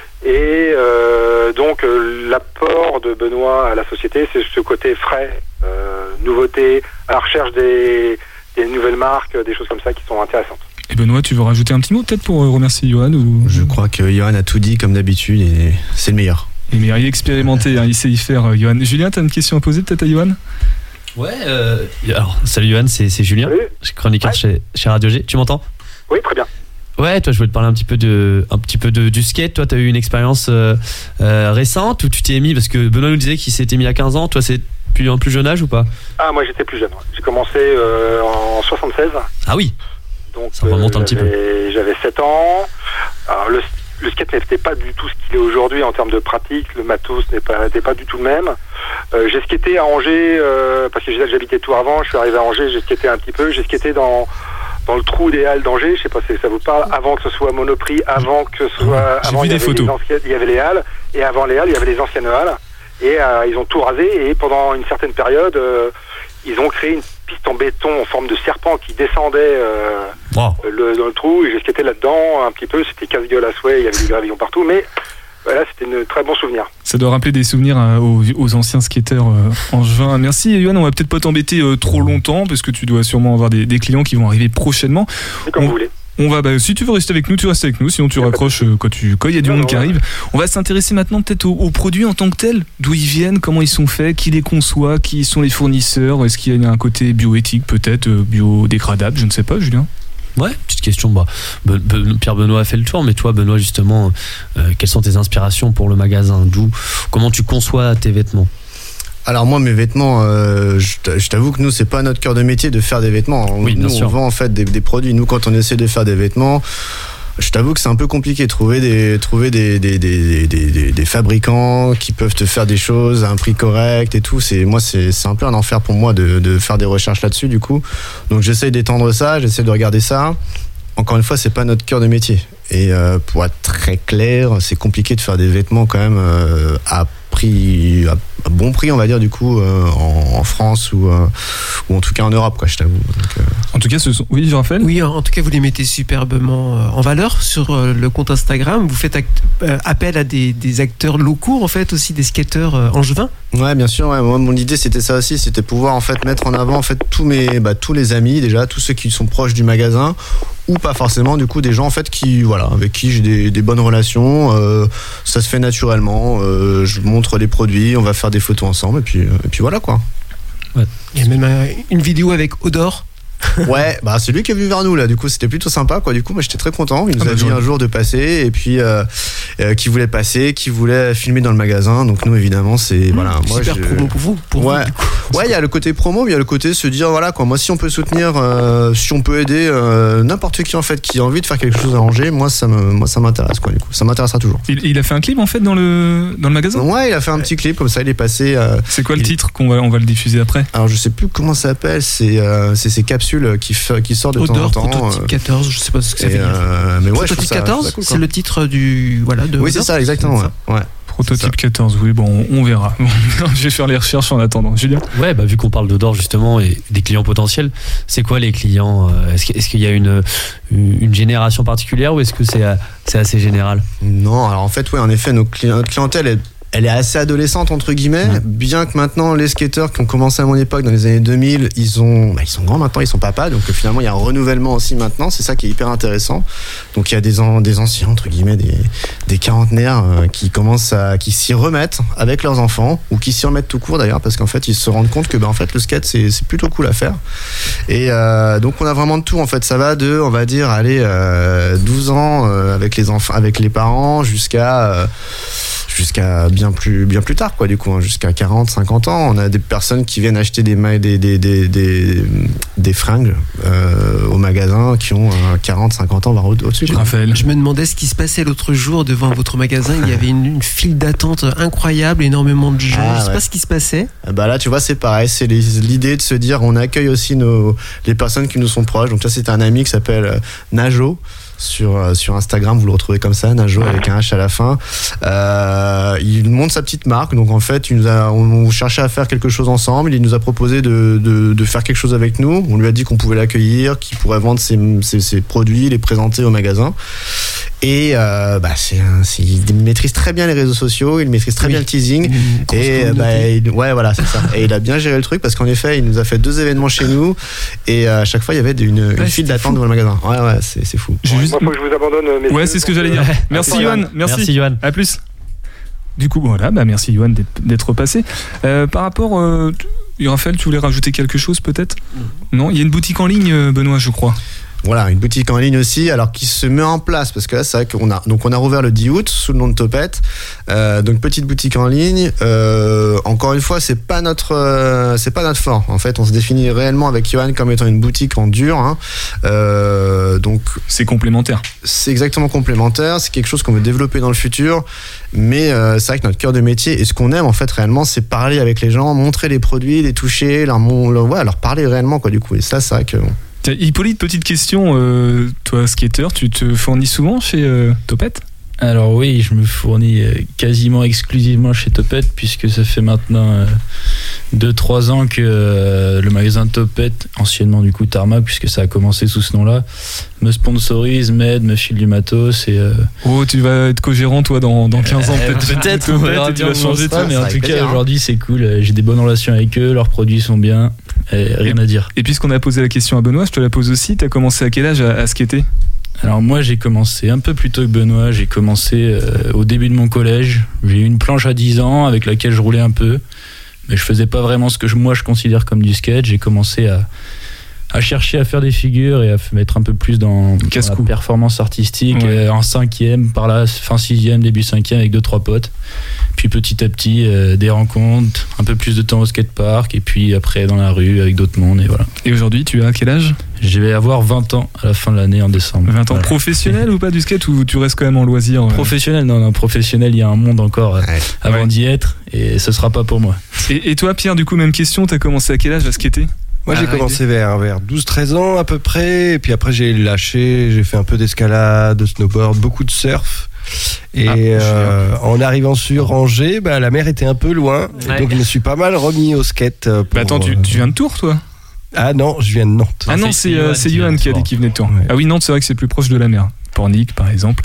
Et donc l'apport de Benoît à la société, c'est ce côté frais, nouveauté, à la recherche des nouvelles marques, des choses comme ça qui sont intéressantes. Et Benoît, tu veux rajouter un petit mot peut-être pour remercier Johan ou... Je crois que Johan a tout dit comme d'habitude et c'est le meilleur. Il est expérimenté, il sait y faire, Johan. Julien, tu as une question à poser peut-être à Johan ? Ouais, alors salut Johan, c'est Julien, je suis chroniqueur chez Radio G. Tu m'entends ? Oui, très bien. Ouais, toi je voulais te parler un petit peu du skate. Toi, tu as eu une expérience récente où tu t'es mis, parce que Benoît nous disait qu'il s'était mis à 15 ans. Toi, c'est un plus jeune âge ou pas ? Ah, moi j'étais plus jeune. Ouais. J'ai commencé en 76. Ah oui. Donc, ça remonte un petit peu. J'avais 7 ans. Alors, le skate n'était pas du tout ce qu'il est aujourd'hui en termes de pratique. Le matos n'était pas du tout le même. J'ai skaté à Angers, parce que j'habitais tout avant. Je suis arrivé à Angers, j'ai skaté un petit peu. J'ai skaté dans le trou des Halles d'Angers. Je sais pas si ça vous parle. Avant que ce soit Monoprix, avant que ce soit... J'ai vu des photos. Il y avait les Halles. Et avant les Halles, il y avait les anciennes Halles. Et ils ont tout rasé. Et pendant une certaine période, ils ont créé une piste en béton en forme de serpent qui descendait dans le trou, et j'ai skaté là-dedans un petit peu. C'était casse-gueule à souhait, il y avait du gravillon partout, mais voilà, c'était un très bon souvenir. Ça doit rappeler des souvenirs aux anciens skateurs angevins. Merci Johan, on va peut-être pas t'embêter trop longtemps parce que tu dois sûrement avoir des clients qui vont arriver prochainement. C'est comme vous voulez. On va, si tu veux rester avec nous, tu restes avec nous. Sinon, tu raccroches quand il y a du monde qui arrive. On va s'intéresser maintenant peut-être aux produits en tant que tels. D'où ils viennent, comment ils sont faits, qui les conçoit, qui sont les fournisseurs. Est-ce qu'il y a un côté bioéthique peut-être, biodégradable, je ne sais pas, Julien. Ouais, petite question. Pierre Benoît a fait le tour, mais toi, Benoît, justement, quelles sont tes inspirations pour le magasin ? Comment tu conçois tes vêtements ? Alors moi, mes vêtements, je t'avoue que nous, c'est pas notre cœur de métier de faire des vêtements. Oui, bien sûr. On vend en fait des produits. Nous, quand on essaie de faire des vêtements, je t'avoue que c'est un peu compliqué. Trouver des fabricants qui peuvent te faire des choses à un prix correct et tout. C'est un peu un enfer pour moi de faire des recherches là-dessus, du coup. Donc j'essaie d'étendre ça, j'essaie de regarder ça. Encore une fois, c'est pas notre cœur de métier. Et pour être très clair, c'est compliqué de faire des vêtements quand même à bon prix, on va dire, du coup, en France ou en tout cas en Europe, quoi, je t'avoue. Donc, En tout cas, oui, Raphaël ? Oui, en tout cas, vous les mettez superbement en valeur sur le compte Instagram. Vous faites appel à des acteurs locaux, en fait, aussi des skateurs angevins. Ouais, bien sûr. Ouais. Moi, mon idée, c'était ça aussi, c'était pouvoir en fait mettre en avant en fait tous les amis, déjà, tous ceux qui sont proches du magasin, ou pas forcément, du coup, des gens en fait avec qui j'ai des bonnes relations. Ça se fait naturellement. Je montre les produits, on va faire des photos ensemble, et puis voilà, quoi. Ouais. Il y a même une vidéo avec Odor. Ouais, c'est lui qui est venu vers nous là, du coup c'était plutôt sympa, quoi. Du coup moi j'étais très content, il nous a dit un jour de passer, et puis qui voulait passer, qui voulait filmer dans le magasin, donc nous évidemment c'est voilà, moi super promo pour vous. Ouais, il y a le côté promo, mais il y a le côté se dire voilà, quoi, moi si on peut soutenir, si on peut aider n'importe qui en fait qui a envie de faire quelque chose à Angers, moi ça m'intéresse, quoi. Du coup ça m'intéressera toujours. Il a fait un clip en fait dans le magasin. Ouais, il a fait un petit clip comme ça, il est passé. C'est quoi le titre on va le diffuser après? Alors je sais plus comment ça s'appelle, c'est ces capsules qui sort de Odor, temps en temps. Prototype 14, je sais pas ce que ça veut dire. Mais ouais, Prototype 14, cool, c'est le titre de oui, Odor, c'est ça, exactement. Ouais. Prototype 14, oui, bon, on verra. Je vais faire les recherches en attendant. Julien ? Ouais, vu qu'on parle d'Odor justement et des clients potentiels, c'est quoi les clients ? Est-ce qu'il y a une génération particulière ou est-ce que c'est assez général ? Non, alors en fait, ouais, en effet, notre clientèle est elle est assez adolescente entre guillemets, bien que maintenant les skateurs qui ont commencé à mon époque dans les années 2000, ils sont grands maintenant, ils sont papas, donc finalement il y a un renouvellement aussi maintenant, c'est ça qui est hyper intéressant. Donc il y a des anciens entre guillemets, des quarantenaires qui s'y remettent avec leurs enfants, ou qui s'y remettent tout court d'ailleurs, parce qu'en fait ils se rendent compte que en fait le skate c'est plutôt cool à faire. Et donc on a vraiment de tout en fait, ça va de, on va dire, 12 ans avec les enfants, avec les parents, jusqu'à bien plus tard quoi, du coup, hein, jusqu'à 40, 50 ans. On a des personnes qui viennent acheter des fringues au magasin, qui ont 40, 50 ans, voire au-dessus. Raphaël. Je me demandais ce qui se passait l'autre jour devant votre magasin. Il y avait une file d'attente incroyable, énormément de gens. Je sais pas ce qui se passait. Bah là, tu vois, c'est pareil. C'est l'idée de se dire, on accueille aussi les personnes qui nous sont proches. Donc ça, c'est un ami qui s'appelle Najo. Sur Instagram, vous le retrouvez comme ça, Najo, avec un H à la fin. Il monte sa petite marque, donc en fait on cherchait à faire quelque chose ensemble. Il nous a proposé de faire quelque chose avec nous. On lui a dit qu'on pouvait l'accueillir, qu'il pourrait vendre ses produits, les présenter au magasin. Et il maîtrise très bien les réseaux sociaux, il maîtrise très bien le teasing. Voilà, c'est ça. Et il a bien géré le truc, parce qu'en effet, il nous a fait 2 événements chez nous, et à chaque fois il y avait une file d'attente devant le magasin. Ouais, c'est fou. Moi, faut que je vous abandonne. Ouais, c'est ce que j'allais dire. Merci Yohan. Merci Yohan. À plus. Du coup, voilà, merci Yohan d'être passé. Par rapport, Raphaël, tu voulais rajouter quelque chose peut-être ? Non, il y a une boutique en ligne, Benoît, je crois. Voilà, une boutique en ligne aussi, alors qui se met en place, parce que là c'est vrai qu'on a rouvert le 10 août sous le nom de Topette, donc petite boutique en ligne. Encore une fois, c'est pas notre fort. En fait, on se définit réellement avec Yohan comme étant une boutique en dur, hein. Donc c'est complémentaire. C'est exactement complémentaire. C'est quelque chose qu'on veut développer dans le futur, mais c'est vrai que notre cœur de métier et ce qu'on aime en fait réellement, c'est parler avec les gens, montrer les produits, les toucher, leur parler réellement quoi. Du coup, et ça, c'est vrai que Hippolyte, petite question, toi skater, tu te fournis souvent chez Topette ? Alors oui, je me fournis quasiment exclusivement chez Topette, puisque ça fait maintenant 2-3 ans que le magasin Topette, anciennement du coup Tarmac, puisque ça a commencé sous ce nom-là, me sponsorise, m'aide, me file du matos et Oh, tu vas être co-gérant toi dans 15 ans peut-être on verra bien, tu vas changer ça, mais en tout cas aujourd'hui c'est cool, j'ai des bonnes relations avec eux, leurs produits sont bien, rien à dire. Et puisqu'on a posé la question à Benoît, je te la pose aussi, t'as commencé à quel âge à skater ? Alors moi j'ai commencé un peu plus tôt que Benoît, j'ai commencé au début de mon collège, j'ai eu une planche à 10 ans avec laquelle je roulais un peu, mais je faisais pas vraiment ce que moi je considère comme du skate. J'ai commencé à chercher à faire des figures et à mettre un peu plus dans la performance artistique, en 5e, par là, fin 6e, début 5e avec 2-3 potes. Puis petit à petit, des rencontres, un peu plus de temps au skatepark, et puis après dans la rue avec d'autres mondes, et voilà. Et aujourd'hui, tu as quel âge ? Je vais avoir 20 ans à la fin de l'année, en décembre. 20 ans professionnel ou pas du skate, ou tu restes quand même en loisir ? Professionnel, non, professionnel, il y a un monde encore avant d'y être, et ce sera pas pour moi. Et toi, Pierre, du coup, même question, t'as commencé à quel âge à skater ? Moi, j'ai commencé vers 12-13 ans à peu près, et puis après j'ai lâché, j'ai fait un peu d'escalade, de snowboard, beaucoup de surf. Et en arrivant sur Angers, la mer était un peu loin, donc je me suis pas mal remis au skate. Attends, tu viens de Tours, toi ? Ah non, je viens de Nantes. Ah non, c'est Yohan qui a dit qu'il venait de Tours. Ouais. Ah oui, Nantes, c'est vrai que c'est plus proche de la mer. Pornic, par exemple.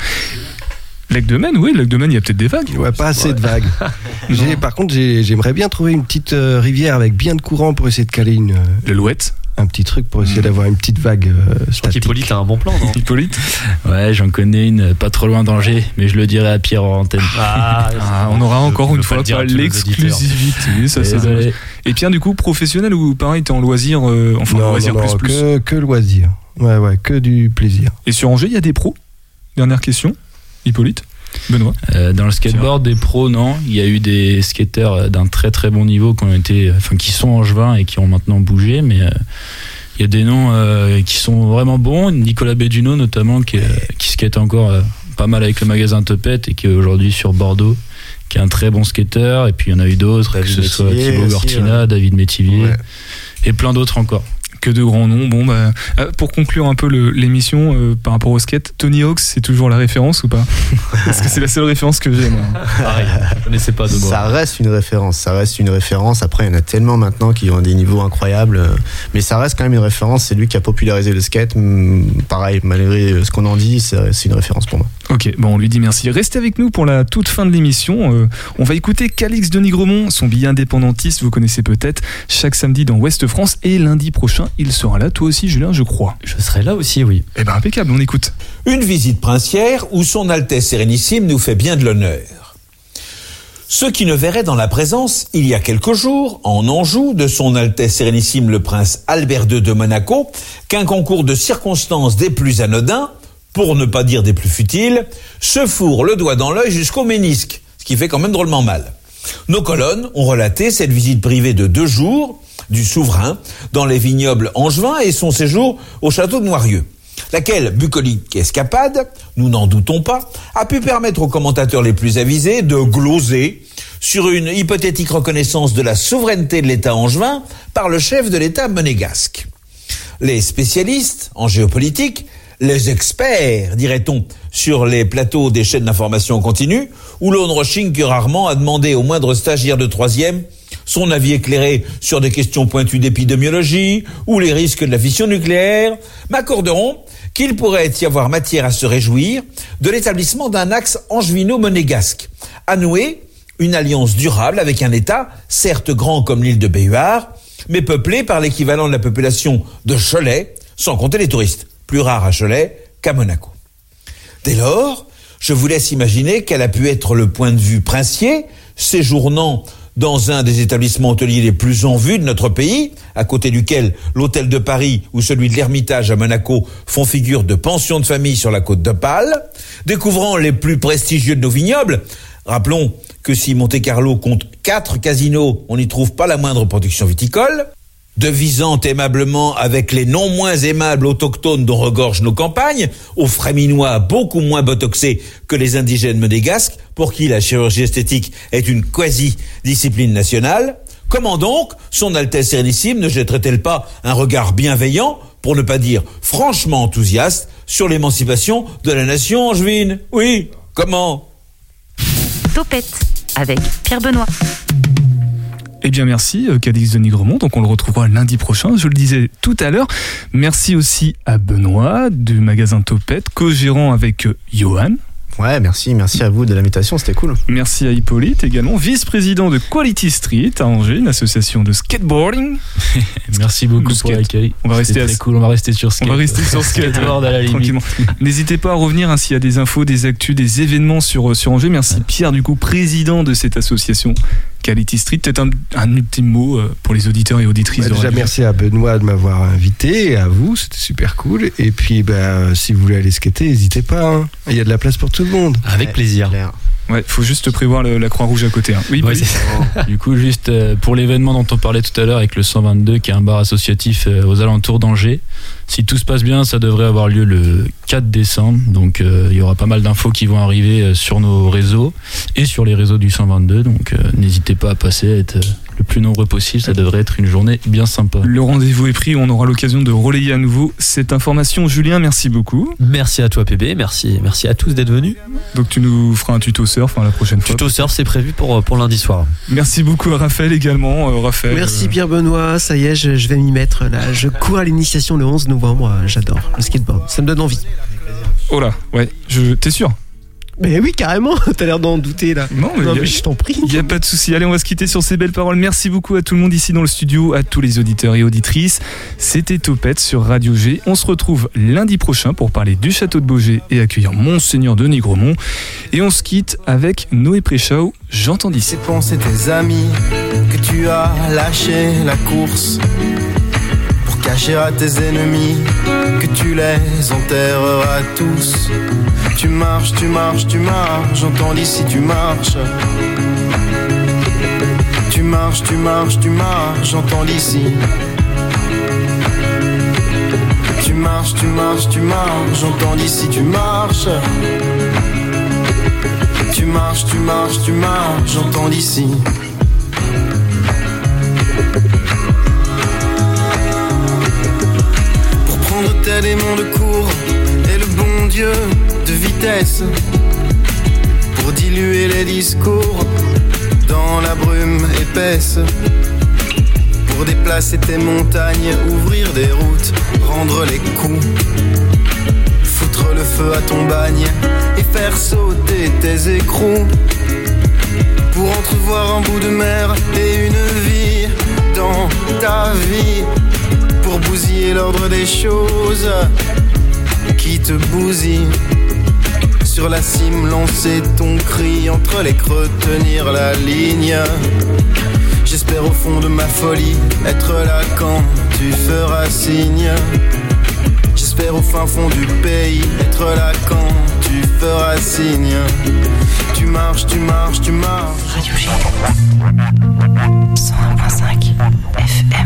Lac de Maine, oui, Lac de Maine, il y a peut-être des vagues. Ouais, pas assez de vagues. Par contre, j'aimerais bien trouver une petite rivière avec bien de courant pour essayer de caler le Louette. Un petit truc pour essayer d'avoir une petite vague statique. Hippolyte a un bon plan, non ? Hippolyte ? Ouais, j'en connais une pas trop loin d'Angers, mais je le dirai à Pierre en antenne. On aura encore une fois pas l'exclusivité, ça c'est dommage. Et Pierre, du coup, professionnel ou pareil, t'es en loisir, loisir plus ? Que loisir. Ouais, que du plaisir. Et sur Angers, il y a des pros ? Dernière question, Hippolyte ? Benoît. Dans le skateboard, des pros, non. Il y a eu des skateurs d'un très très bon niveau qui sont angevins et qui ont maintenant bougé, mais il y a des noms qui sont vraiment bons. Nicolas Béduno notamment, qui skate encore pas mal avec le magasin Topette et qui est aujourd'hui sur Bordeaux, qui est un très bon skateur. Et puis il y en a eu d'autres, que ce soit Thibaut Gortina, David Métivier et plein d'autres encore. Que de grands noms. Bon, pour conclure un peu l'émission par rapport au skate, Tony Hawk's, c'est toujours la référence ou pas? Parce que c'est la seule référence que j'ai, moi. Pareil, je ne connaissais pas de moi. Ça reste une référence. Après, il y en a tellement maintenant qui ont des niveaux incroyables. Mais ça reste quand même une référence. C'est lui qui a popularisé le skate. Pareil, malgré ce qu'on en dit, c'est une référence pour moi. Ok, bon, on lui dit merci. Restez avec nous pour la toute fin de l'émission. On va écouter Calix de Nigremont, son billet indépendantiste, vous connaissez peut-être, chaque samedi dans Ouest France. Et lundi prochain, il sera là. Toi aussi, Julien, je crois. Je serai là aussi, oui. Eh ben, impeccable, on écoute. Une visite princière où son Altesse Sérénissime nous fait bien de l'honneur. Ceux qui ne verraient dans la présence, il y a quelques jours, en Anjou, de son Altesse Sérénissime le Prince Albert II de Monaco, qu'un concours de circonstances des plus anodins, pour ne pas dire des plus futiles, se fourre le doigt dans l'œil jusqu'au ménisque, ce qui fait quand même drôlement mal. Nos colonnes ont relaté cette visite privée de 2 jours du souverain dans les vignobles angevins et son séjour au château de Noirieux, laquelle bucolique escapade, nous n'en doutons pas, a pu permettre aux commentateurs les plus avisés de gloser sur une hypothétique reconnaissance de la souveraineté de l'État angevin par le chef de l'État monégasque. Les spécialistes en géopolitique, les experts, dirait-on, sur les plateaux des chaînes d'information continue, où l'on ne rechigne que rarement à demander au moindre stagiaire de 3e son avis éclairé sur des questions pointues d'épidémiologie ou les risques de la fission nucléaire, m'accorderont qu'il pourrait y avoir matière à se réjouir de l'établissement d'un axe angevino-monégasque, à nouer une alliance durable avec un État, certes grand comme l'île de Béhuard, mais peuplé par l'équivalent de la population de Cholet, sans compter les touristes, plus rares à Cholet qu'à Monaco. Dès lors, je vous laisse imaginer quel a pu être le point de vue princier, séjournant dans un des établissements hôteliers les plus en vue de notre pays, à côté duquel l'hôtel de Paris ou celui de l'Ermitage à Monaco font figure de pension de famille sur la côte d'Opale, découvrant les plus prestigieux de nos vignobles. Rappelons que si Monte-Carlo compte 4 casinos, on n'y trouve pas la moindre production viticole, devisant aimablement avec les non moins aimables autochtones dont regorgent nos campagnes, aux fréminois beaucoup moins botoxés que les indigènes monégasques, pour qui la chirurgie esthétique est une quasi-discipline nationale, comment donc son Altesse Sérénissime ne jetterait-elle pas un regard bienveillant, pour ne pas dire franchement enthousiaste, sur l'émancipation de la nation angevine? Oui, comment? Topette avec Pierre Benoît. Eh bien merci Calix de Nigremont, donc on le retrouvera lundi prochain, je le disais tout à l'heure. Merci aussi à Benoît du magasin Topette, co-gérant avec Johan. Ouais, merci à vous de l'invitation, c'était cool. Merci à Hippolyte également, vice-président de Quality Street à Angers, une association de skateboarding. Merci beaucoup pour l'accueil. On va rester très cool, on va rester sur skate. On va rester sur skate, tranquillement. N'hésitez pas à revenir s'il y a des infos, des actus, des événements sur Angers. Merci Pierre, du coup, président de cette association Quality Street. Peut-être un ultime mot pour les auditeurs et auditrices. Déjà, merci à Benoît de m'avoir invité, et à vous, c'était super cool. Et puis, si vous voulez aller skater, n'hésitez pas. Hein. Il y a de la place pour tout le monde. Avec plaisir. Ouais, faut juste prévoir la Croix-Rouge à côté. Hein. Oui, Du coup, juste pour l'événement dont on parlait tout à l'heure avec le 122, qui est un bar associatif aux alentours d'Angers, si tout se passe bien, ça devrait avoir lieu le 4 décembre. Donc, il y aura pas mal d'infos qui vont arriver sur nos réseaux et sur les réseaux du 122. Donc, n'hésitez pas à passer, à être le plus nombreux possible. Ça devrait être une journée bien sympa. Le rendez-vous est pris. On aura l'occasion de relayer à nouveau cette information. Julien, merci beaucoup. Merci à toi, PB. Merci à tous d'être venus. Donc, tu nous feras un tuto surf la prochaine fois. Tuto surf, c'est prévu pour lundi soir. Merci beaucoup à Raphaël également. Raphaël, merci Pierre Benoît. Ça y est, je vais m'y mettre là. Je cours à l'initiation le 11 novembre. J'adore le skateboard. Ça me donne envie. Oh là, ouais. T'es sûr? Mais oui, carrément, t'as l'air d'en douter là. Non, mais je t'en prie. Il n'y a pas de souci. Allez, on va se quitter sur ces belles paroles. Merci beaucoup à tout le monde ici dans le studio, à tous les auditeurs et auditrices. C'était Topette sur Radio G. On se retrouve lundi prochain pour parler du château de Beaugé et accueillir Monseigneur de Nigremont. Et on se quitte avec Noé Préchau, J'entends d'ici. C'est penser tes amis que tu as lâché la course. Cacher à tes ennemis que tu les enterreras tous. Tu marches, j'entends d'ici tu marches. Tu marches, j'entends d'ici. Tu marches, j'entends d'ici tu marches. Tu marches, j'entends d'ici. des démons de cour et le bon Dieu de vitesse pour diluer les discours dans la brume épaisse, pour déplacer tes montagnes, ouvrir des routes, rendre les coups, foutre le feu à ton bagne et faire sauter tes écrous, pour entrevoir un bout de mer et une vie dans ta vie, pour bousiller l'ordre des choses qui te bousillent. Sur la cime, lancer ton cri entre les creux, tenir la ligne. J'espère au fond de ma folie être là quand tu feras signe. J'espère au fin fond du pays être là quand tu feras signe. Tu marches, tu marches, tu marches. Radio G 101.5 FM.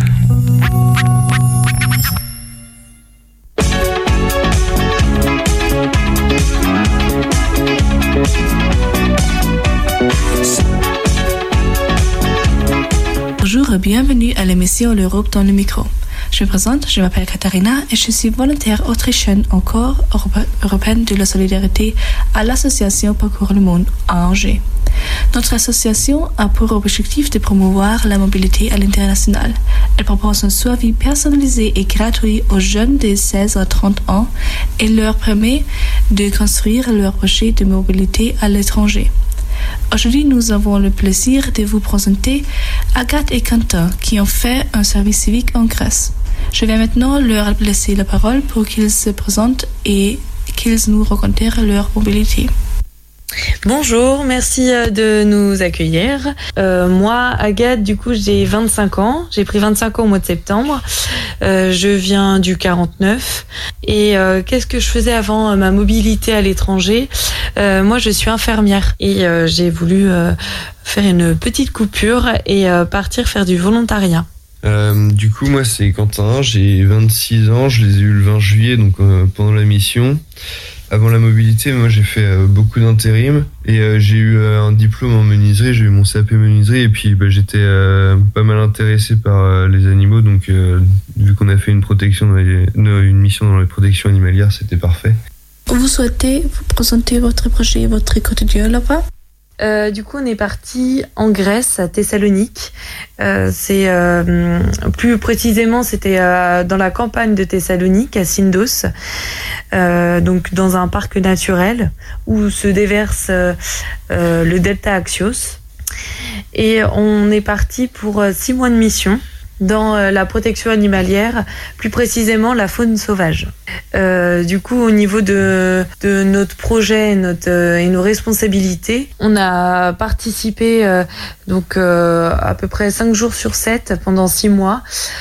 Bonjour et bienvenue à l'émission L'Europe dans le micro. Je me présente, je m'appelle Katharina et je suis volontaire autrichienne au corps européen de la solidarité à l'association Parcours le Monde à Angers. Notre association a pour objectif de promouvoir la mobilité à l'international. Elle propose un suivi personnalisé et gratuit aux jeunes de 16 à 30 ans et leur permet de construire leur projet de mobilité à l'étranger. Aujourd'hui, nous avons le plaisir de vous présenter Agathe et Quentin qui ont fait un service civique en Grèce. Je vais maintenant leur laisser la parole pour qu'ils se présentent et qu'ils nous racontent leur mobilité. Bonjour, merci de nous accueillir. Moi, Agathe, du coup, j'ai 25 ans. J'ai pris 25 ans au mois de septembre. Je viens du 49. Et qu'est-ce que je faisais avant ma mobilité à l'étranger ? Moi, je suis infirmière et j'ai voulu faire une petite coupure et partir faire du volontariat. Du coup, moi, c'est Quentin. J'ai 26 ans. Je les ai eu le 20 juillet, donc pendant la mission. Avant la mobilité, moi j'ai fait beaucoup d'intérim et j'ai eu un diplôme en menuiserie, j'ai eu mon CAP menuiserie et puis j'étais pas mal intéressé par les animaux, donc vu qu'on a fait une mission dans les protections animalières, c'était parfait. Vous souhaitez vous présenter votre projet, votre quotidien là-bas ? Du coup, on est parti en Grèce, à Thessalonique. C'est plus précisément, c'était dans la campagne de Thessalonique, à Syndos, donc dans un parc naturel où se déverse le delta Axios. Et on est parti pour 6 mois de mission dans la protection animalière, plus précisément la faune sauvage. Du coup, au niveau de notre projet et nos responsabilités, on a participé à peu près 5 jours sur 7 pendant 6 mois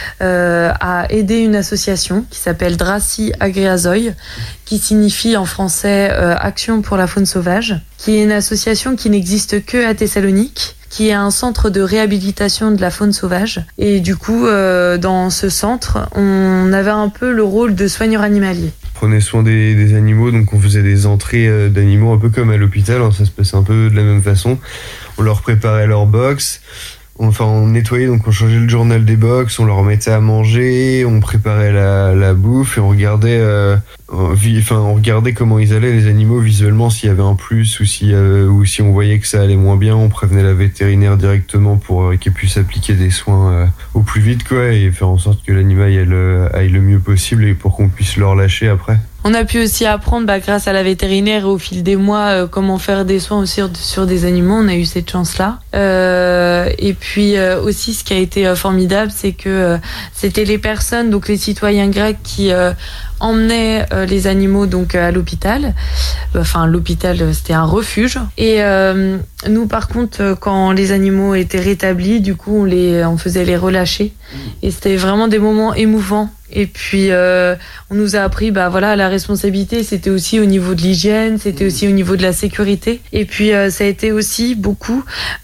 à aider une association qui s'appelle Drassi Agriazoi, qui signifie en français Action pour la faune sauvage, qui est une association qui n'existe que à Thessalonique, qui est un centre de réhabilitation de la faune sauvage. Et du coup, dans ce centre, on avait un peu le rôle de soigneur animalier. On prenait soin des animaux, donc on faisait des entrées d'animaux un peu comme à l'hôpital, hein, ça se passait un peu de la même façon. On leur préparait leur box, on nettoyait, donc on changeait le journal des box, on leur mettait à manger, on préparait la bouffe et on regardait comment ils allaient les animaux visuellement, s'il y avait un plus ou si on voyait que ça allait moins bien, on prévenait la vétérinaire directement pour qu'elle puisse appliquer des soins au plus vite quoi, et faire en sorte que l'animal aille le mieux possible et pour qu'on puisse le relâcher après. On a pu aussi apprendre, grâce à la vétérinaire et au fil des mois, comment faire des soins aussi sur des animaux. On a eu cette chance-là. Et puis aussi, ce qui a été formidable, c'est que c'était les personnes, donc les citoyens grecs, qui emmenaient les animaux donc à l'hôpital. L'hôpital, c'était un refuge. Et nous, par contre, quand les animaux étaient rétablis, du coup, on faisait les relâcher. Et c'était vraiment des moments émouvants. Et puis on nous a appris la responsabilité, c'était aussi au niveau de l'hygiène, c'était aussi au niveau de la sécurité. Et puis ça a été aussi beaucoup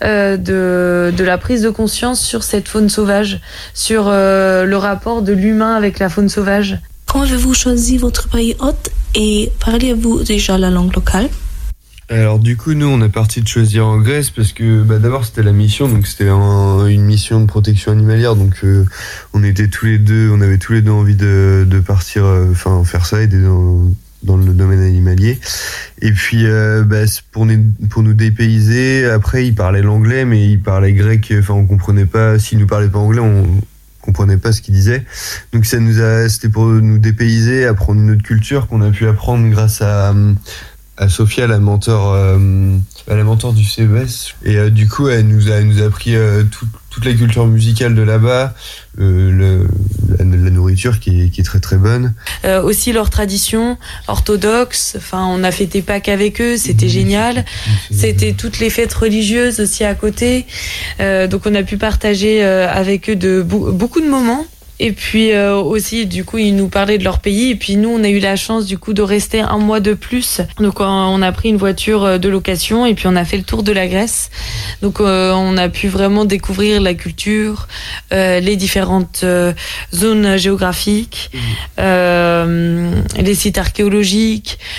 de la prise de conscience sur cette faune sauvage, sur le rapport de l'humain avec la faune sauvage. Comment avez-vous choisi votre pays hôte et parlez-vous déjà la langue locale ? Alors du coup, nous, on est parti de choisir en Grèce parce que d'abord c'était la mission, donc c'était une mission de protection animalière, donc on avait tous les deux envie de partir, faire ça, aider dans le domaine animalier. Et puis pour nous dépayser, après ils parlaient l'anglais, mais ils parlaient grec, on comprenait pas, s'ils nous parlaient pas anglais, on comprenait pas ce qu'ils disaient. Donc c'était pour nous dépayser, apprendre une autre culture qu'on a pu apprendre grâce à Sophia, la mentor du CES. Et du coup, elle nous a appris toute la culture musicale de là-bas, la nourriture qui est très très bonne. Aussi leur tradition orthodoxe. On a fêté Pâques avec eux, c'était génial. C'était toutes les fêtes religieuses aussi à côté. Donc on a pu partager avec eux beaucoup de moments. Et puis aussi, du coup, ils nous parlaient de leur pays. Et puis nous, on a eu la chance, du coup, de rester un mois de plus. Donc on a pris une voiture de location et puis on a fait le tour de la Grèce. Donc on a pu vraiment découvrir la culture, les différentes zones géographiques, les sites archéologiques.